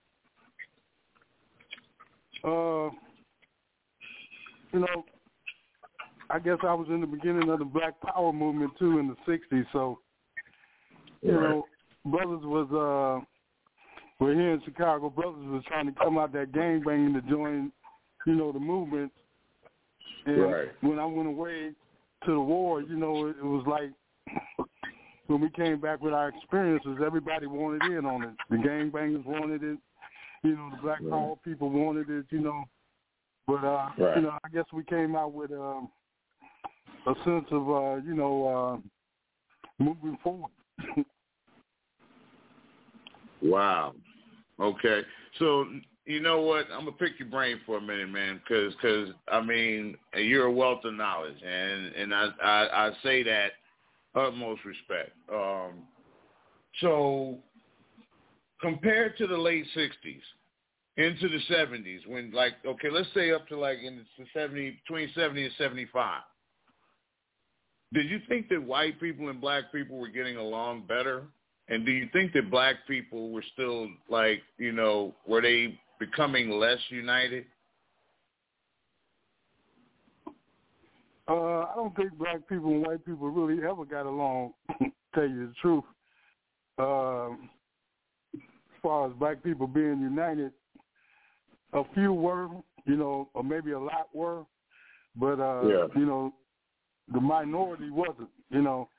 Uh, you know, I guess I was in the beginning of the Black Power movement too in the sixties, so you right. know, brothers was uh, we're here in Chicago. Brothers was trying to come out that gangbanging to join, you know, the movement. And right. when I went away to the war, you know, it, it was like when we came back with our experiences, everybody wanted in on it. The gangbangers wanted it. You know, the Black Power right. people wanted it. You know, but uh, right. you know, I guess we came out with um, a sense of uh, you know uh, moving forward. Wow. Okay. So, you know what? I'm going to pick your brain for a minute, man, because, cause, I mean, you're a wealth of knowledge, and, and I, I, I say that utmost respect. Um, so, compared to the late sixties, into the seventies, when, like, okay, let's say up to, like, in the seventy, between seventy and seventy-five, did you think that white people and black people were getting along better? And do you think that black people were still, like, you know, were they becoming less united? Uh, I don't think black people and white people really ever got along, to tell you the truth. Um, as far as black people being united, a few were, you know, or maybe a lot were, but, uh, yeah. you know, the minority wasn't, you know.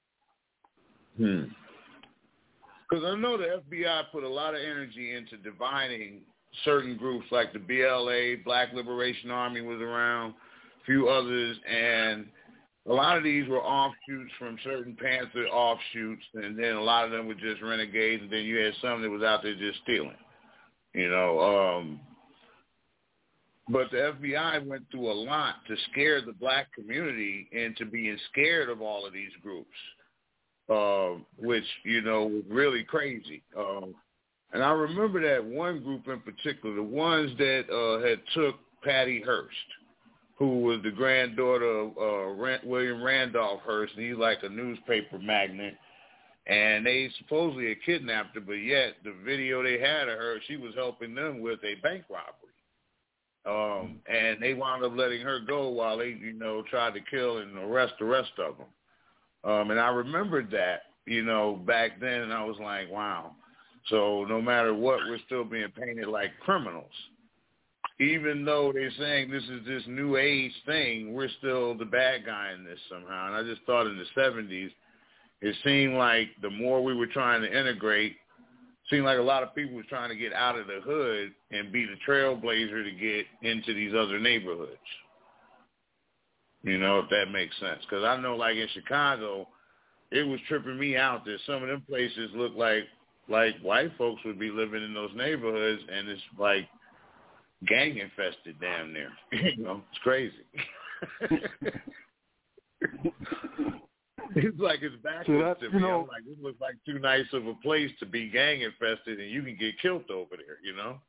Hmm. Because I know the F B I put a lot of energy into dividing certain groups, like the B L A, Black Liberation Army was around, a few others, and a lot of these were offshoots from certain Panther offshoots, and then a lot of them were just renegades, and then you had some that was out there just stealing, you know. Um, but the F B I went through a lot to scare the black community into being scared of all of these groups. Uh, which, you know, was really crazy. Um, and I remember that one group in particular, the ones that uh, had took Patty Hearst, who was the granddaughter of uh, Rand- William Randolph Hearst, and he's like a newspaper magnate. And they supposedly had kidnapped her, but yet the video they had of her, she was helping them with a bank robbery. Um, and they wound up letting her go while they, you know, tried to kill and arrest the rest of them. Um, and I remembered that, you know, back then, and I was like, wow. So no matter what, we're still being painted like criminals. Even though they're saying this is this new age thing, we're still the bad guy in this somehow. And I just thought in the seventies, it seemed like the more we were trying to integrate, it seemed like a lot of people were trying to get out of the hood and be the trailblazer to get into these other neighborhoods. You know, if that makes sense. Because I know, like, in Chicago, it was tripping me out that some of them places look like like white folks would be living in those neighborhoods, and it's, like, gang-infested damn near. You know, it's crazy. It's like it's backwards to me. You know, I'm like, this looks like too nice of a place to be gang-infested, and you can get killed over there, you know?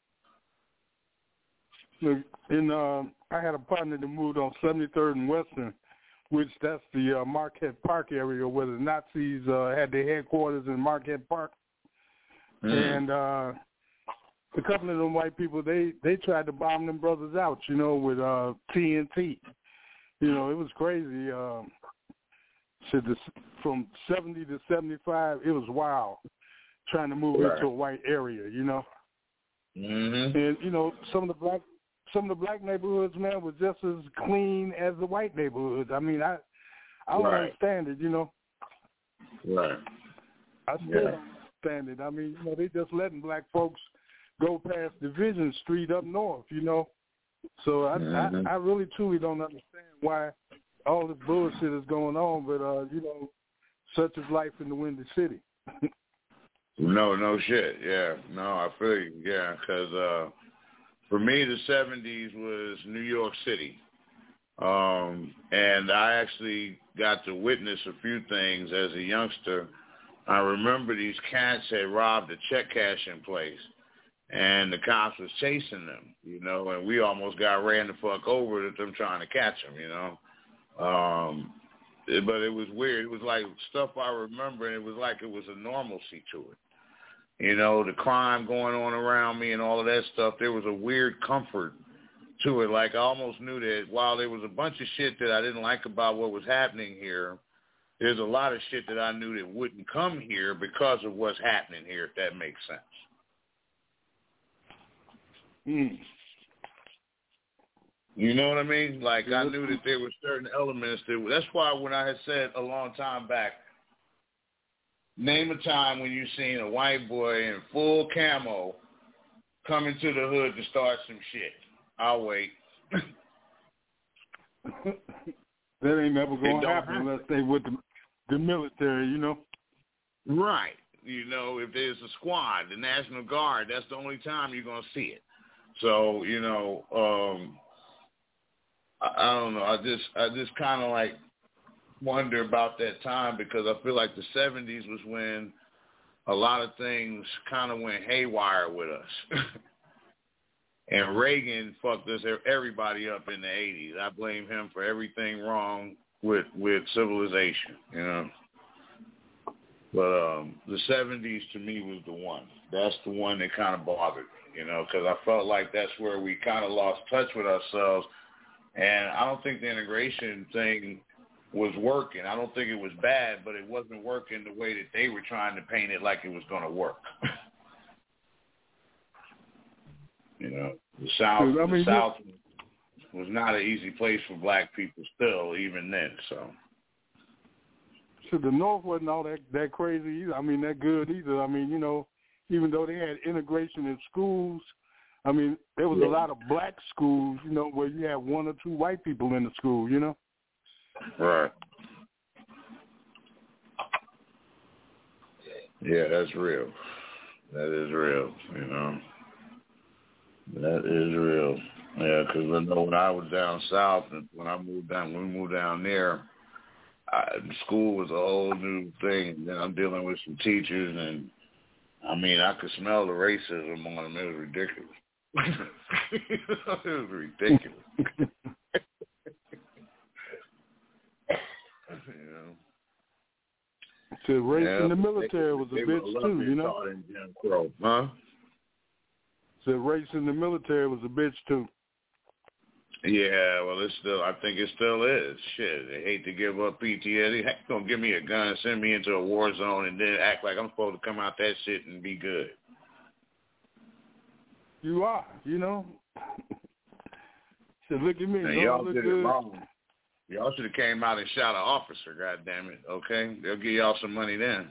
In, uh, I had a partner that moved on seventy-third and Western, which that's the uh, Marquette Park area where the Nazis uh, had their headquarters in Marquette Park. Mm. And uh, a couple of them white people, they, they tried to bomb them brothers out, you know, with uh, T N T. You know, it was crazy. Uh, So this, from seventy to seventy-five, it was wild trying to move right. into a white area, you know. Mm-hmm. And you know, some of the black some of the black neighborhoods, man, were just as clean as the white neighborhoods. I mean, I I don't right. understand it, you know. Right. I still yeah. don't understand it. I mean, you know, they just letting black folks go past Division Street up north, you know. So I, mm-hmm. I, I really truly don't understand why all this bullshit is going on. But uh, you know, such is life in the Windy City. no, no shit. Yeah, no, I feel you. Yeah, because uh, for me, the seventies was New York City, um, and I actually got to witness a few things as a youngster. I remember these cats had robbed a check cashing place, and the cops was chasing them, you know, and we almost got ran the fuck over at them trying to catch them, you know. Um, it, but it was weird. It was like stuff I remember, and it was like it was a normalcy to it. You know, the crime going on around me and all of that stuff, there was a weird comfort to it. Like I almost knew that while there was a bunch of shit that I didn't like about what was happening here, there's a lot of shit that I knew that wouldn't come here because of what's happening here, if that makes sense. Mm. You know what I mean? Like I knew that there were certain elements that. That's why when I had said a long time back, name a time when you seen a white boy in full camo come into the hood to start some shit. I'll wait. That ain't never going to happen, happen unless they with the, the military, you know. Right. You know, if there's a squad, the National Guard, that's the only time you're going to see it. So, you know, um, I, I don't know. I just, I just kind of like wonder about that time because I feel like the seventies was when a lot of things kind of went haywire with us. And Reagan fucked us, everybody up in the eighties. I blame him for everything wrong with with civilization, you know. But um, the seventies to me was the one. That's the one that kind of bothered me, you know, because I felt like that's where we kind of lost touch with ourselves. And I don't think the integration thing was working. I don't think it was bad, but it wasn't working the way that they were trying to paint it like it was going to work. You know, the South, I mean, the South was not an easy place for black people still, even then, so. So the North wasn't all that, that crazy either. I mean, that good either. I mean, you know, even though they had integration in schools, I mean, there was yeah. a lot of black schools, you know, where you had one or two white people in the school, you know? Right. Yeah, that's real. That is real, you know. That is real. Yeah, because I know when I was down south, and when I moved down, when we moved down there, I, school was a whole new thing. Then I'm dealing with some teachers, and I mean, I could smell the racism on them. It was ridiculous. It was ridiculous. You know. So race yeah, in the military was a bitch too, you know. In Jim Crow. Huh? So race in the military was a bitch too. Yeah, well, it's still. I think it still is. Shit, they hate to give up P T S D. Heck, gonna give me a gun, send me into a war zone, and then act like I'm supposed to come out that shit and be good. You are, you know. So look at me. Now, y'all did it wrong. Y'all should have came out and shot an officer. God damn it. Okay, they'll give y'all some money then.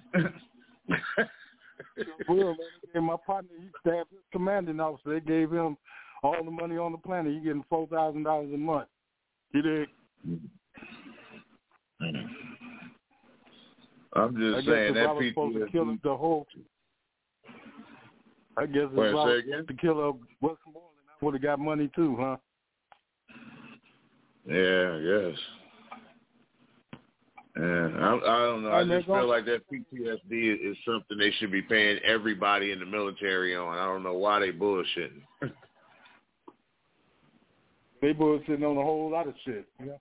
Well, man, my partner, he stabbed his commanding officer. They gave him all the money on the planet. He getting four thousand dollars a month. You dig? I'm just I saying guess that if I was supposed to kill the whole. I guess if Wait, I was to kill a Westmoreland, I would have got money too, huh? Yeah, yes. Yeah, I, I don't know. I just feel like that P T S D is something they should be paying everybody in the military on. I don't know why they bullshitting. They bullshitting on a whole lot of shit. Yeah.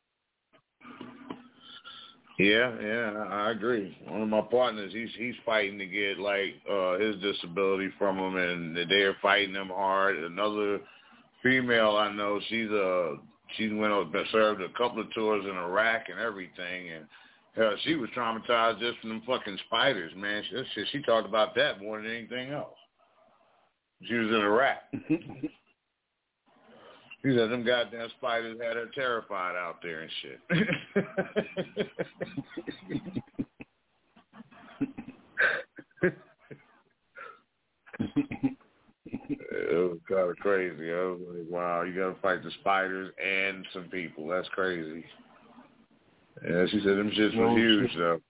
Yeah, yeah, I agree. One of my partners, he's he's fighting to get like uh, his disability from him, and they're fighting him hard. Another female I know, she's uh she went out served a couple of tours in Iraq and everything, and Hell, she was traumatized just from them fucking spiders, man. She, she, she talked about that more than anything else. She was in Iraq. She said them goddamn spiders had her terrified out there and shit. It was kind of crazy. I was like, wow, you got to fight the spiders and some people. That's crazy. Yeah, she said them shits was huge, though.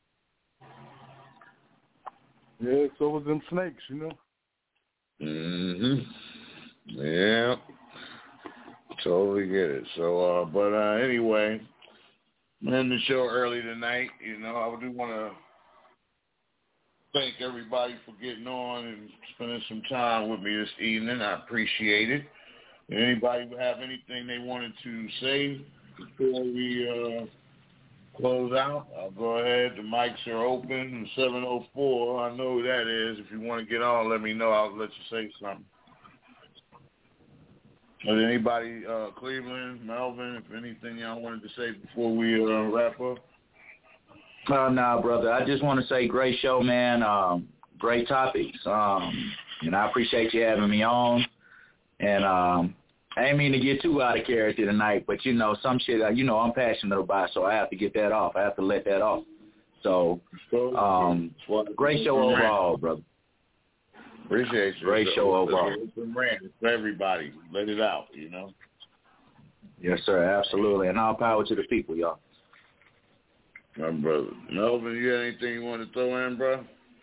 Yeah, so was them snakes, you know. Mm-hmm. Yeah. Totally get it. So, uh, but uh, anyway, in the show early tonight, you know, I do want to thank everybody for getting on and spending some time with me this evening. I appreciate it. If anybody would have anything they wanted to say before we uh, close out, I'll go ahead. The mics are open. seven oh four, I know who that is. If you want to get on, let me know. I'll let you say something. Is anybody, uh, Cleveland, Melvin, if anything y'all wanted to say before we uh, wrap up? Uh, nah, brother. I just want to say great show, man. Um, great topics. Um, and I appreciate you having me on. And um, I ain't mean to get too out of character tonight, but, you know, some shit, you know, I'm passionate about, so I have to get that off. I have to let that off. So, um, great show overall, brother. Appreciate you. Great show overall. It's for everybody. Let it out, you know. Yes, sir. Absolutely. And all power to the people, y'all. My brother. Melvin, you got anything you want to throw in, bro?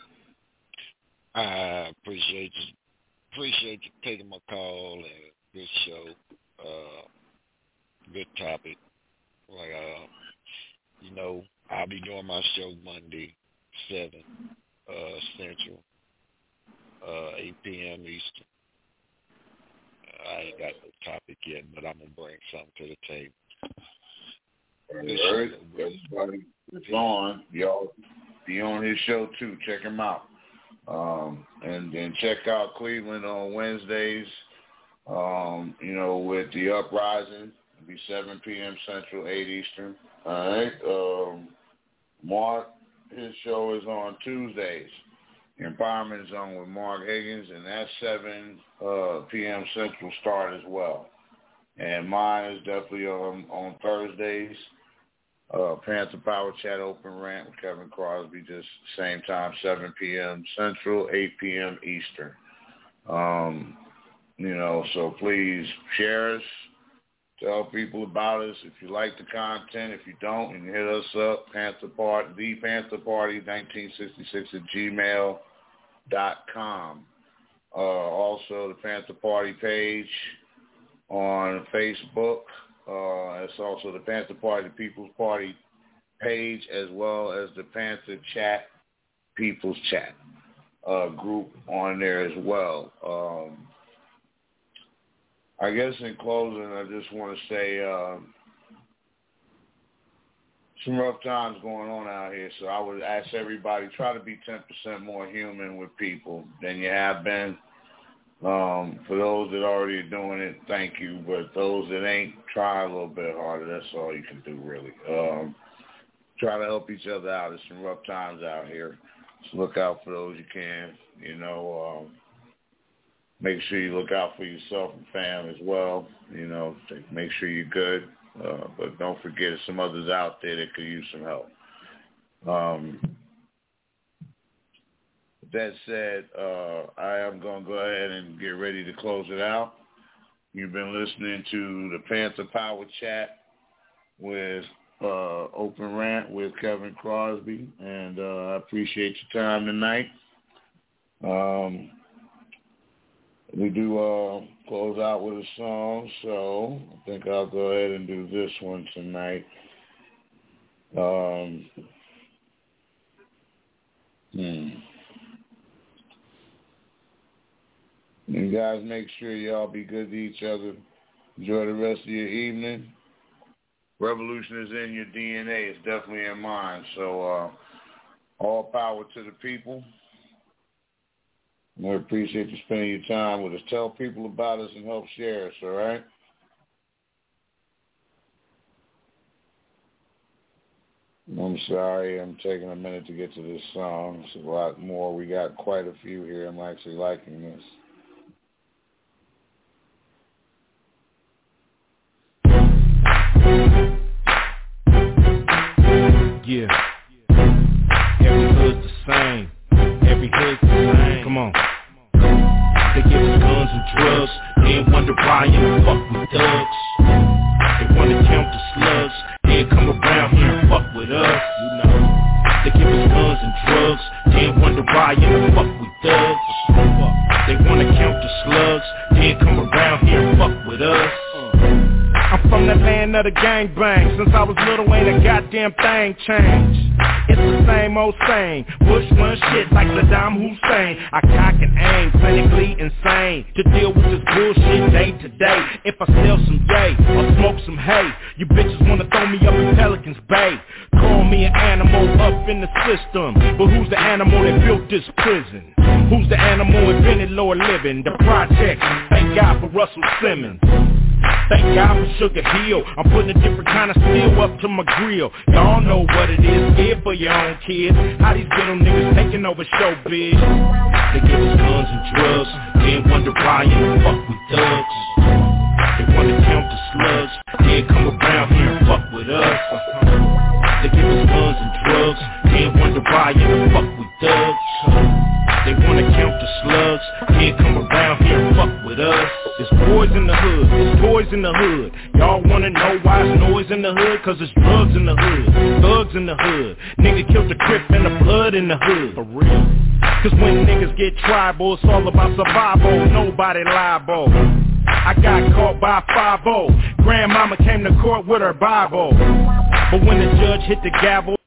I appreciate you. Appreciate you taking my call. And good show. Uh, good topic. Like, uh, you know, I'll be doing my show Monday, seven uh, Central. Uh, eight p.m. Eastern. Uh, I ain't got no topic yet, but I'm going to bring something to the table. All right. Everybody is on. Y'all be on his show, too. Check him out. Um, and then check out Cleveland on Wednesdays, um, you know, with the Uprising. It'll be seven p.m. Central, eight Eastern. All right. Um, Mark, his show is on Tuesdays. Empowerment Zone with Mark Higgins, and that's seven uh, p.m. Central start as well. And mine is definitely on, on Thursdays. Uh, Panther Power Chat Open Rant with Kevin Crosby, just same time, seven p.m. Central, eight p.m. Eastern. Um, you know, so please share us. Tell people about us. If you like the content, if you don't, you can hit us up, Panther Party, The Panther Party nineteen sixty-six at gmail dot com. Uh, also, the Panther Party page on Facebook. Uh, it's also the Panther Party People's Party page, as well as the Panther Chat People's Chat uh, group on there as well. Um, I guess in closing, I just want to say uh, some rough times going on out here, so I would ask everybody, try to be ten percent more human with people than you have been. Um, for those that already are doing it, thank you, but those that ain't, try a little bit harder. That's all you can do, really. Um, try to help each other out. There's some rough times out here, so look out for those you can, you know. Um, Make sure you look out for yourself and family as well. You know, make sure you're good. Uh, but don't forget there's some others out there that could use some help. Um, with that said, uh, I am going to go ahead and get ready to close it out. You've been listening to the Panther Power Chat with uh, Open Rant with Kevin Crosby, and uh, I appreciate your time tonight. Um, We do uh, close out with a song, so I think I'll go ahead and do this one tonight. Um, hmm. You guys make sure y'all be good to each other. Enjoy the rest of your evening. Revolution is in your D N A. It's definitely in mine. So uh, all power to the people. We appreciate you spending your time with us. Tell people about us and help share us, all right? I'm sorry, I'm taking a minute to get to this song. It's a lot more. We got quite a few here. I'm actually liking this. Yeah. Every hood's the same. Every hood's the same. Come on. They give us guns and drugs. Then wonder why you fuck with thugs. They wanna count the slugs. Then come around here and fuck with us. You know. They give us guns and drugs. Then wonder why you fuck with thugs. They wanna count the slugs. Then come around here and fuck with us. I'm from the land of the gangbang. Since I was little, ain't a goddamn thing changed. It's the same old same. Bush run shit like Saddam Hussein. I cock and aim, clinically insane. To deal with this bullshit day to day. If I sell some yay or smoke some hay, you bitches wanna throw me up in Pelican's Bay. Call me an animal up in the system. But who's the animal that built this prison? Who's the animal invented lower living? The project. Thank God for Russell Simmons. Thank God for Sugar Hill. I'm putting a different kind of steel up to my grill. Y'all know what it is, scared for your own kids. How these ghetto niggas taking over showbiz. They give us guns and drugs. Then wonder why you fuck with thugs. They wanna count the slugs. Then come around here and fuck with us. They give us guns and drugs. Then wonder why you fuck with thugs. They wanna count the slugs. Then come around here and fuck with us. There's boys in the hood, there's toys in the hood. Y'all wanna know why it's noise in the hood? Cause there's drugs in the hood, thugs in the hood. Nigga killed the Crip and the blood in the hood. For real. Cause when niggas get tribal, it's all about survival, nobody liable. I got caught by five oh. Grandmama came to court with her Bible. But when the judge hit the gavel,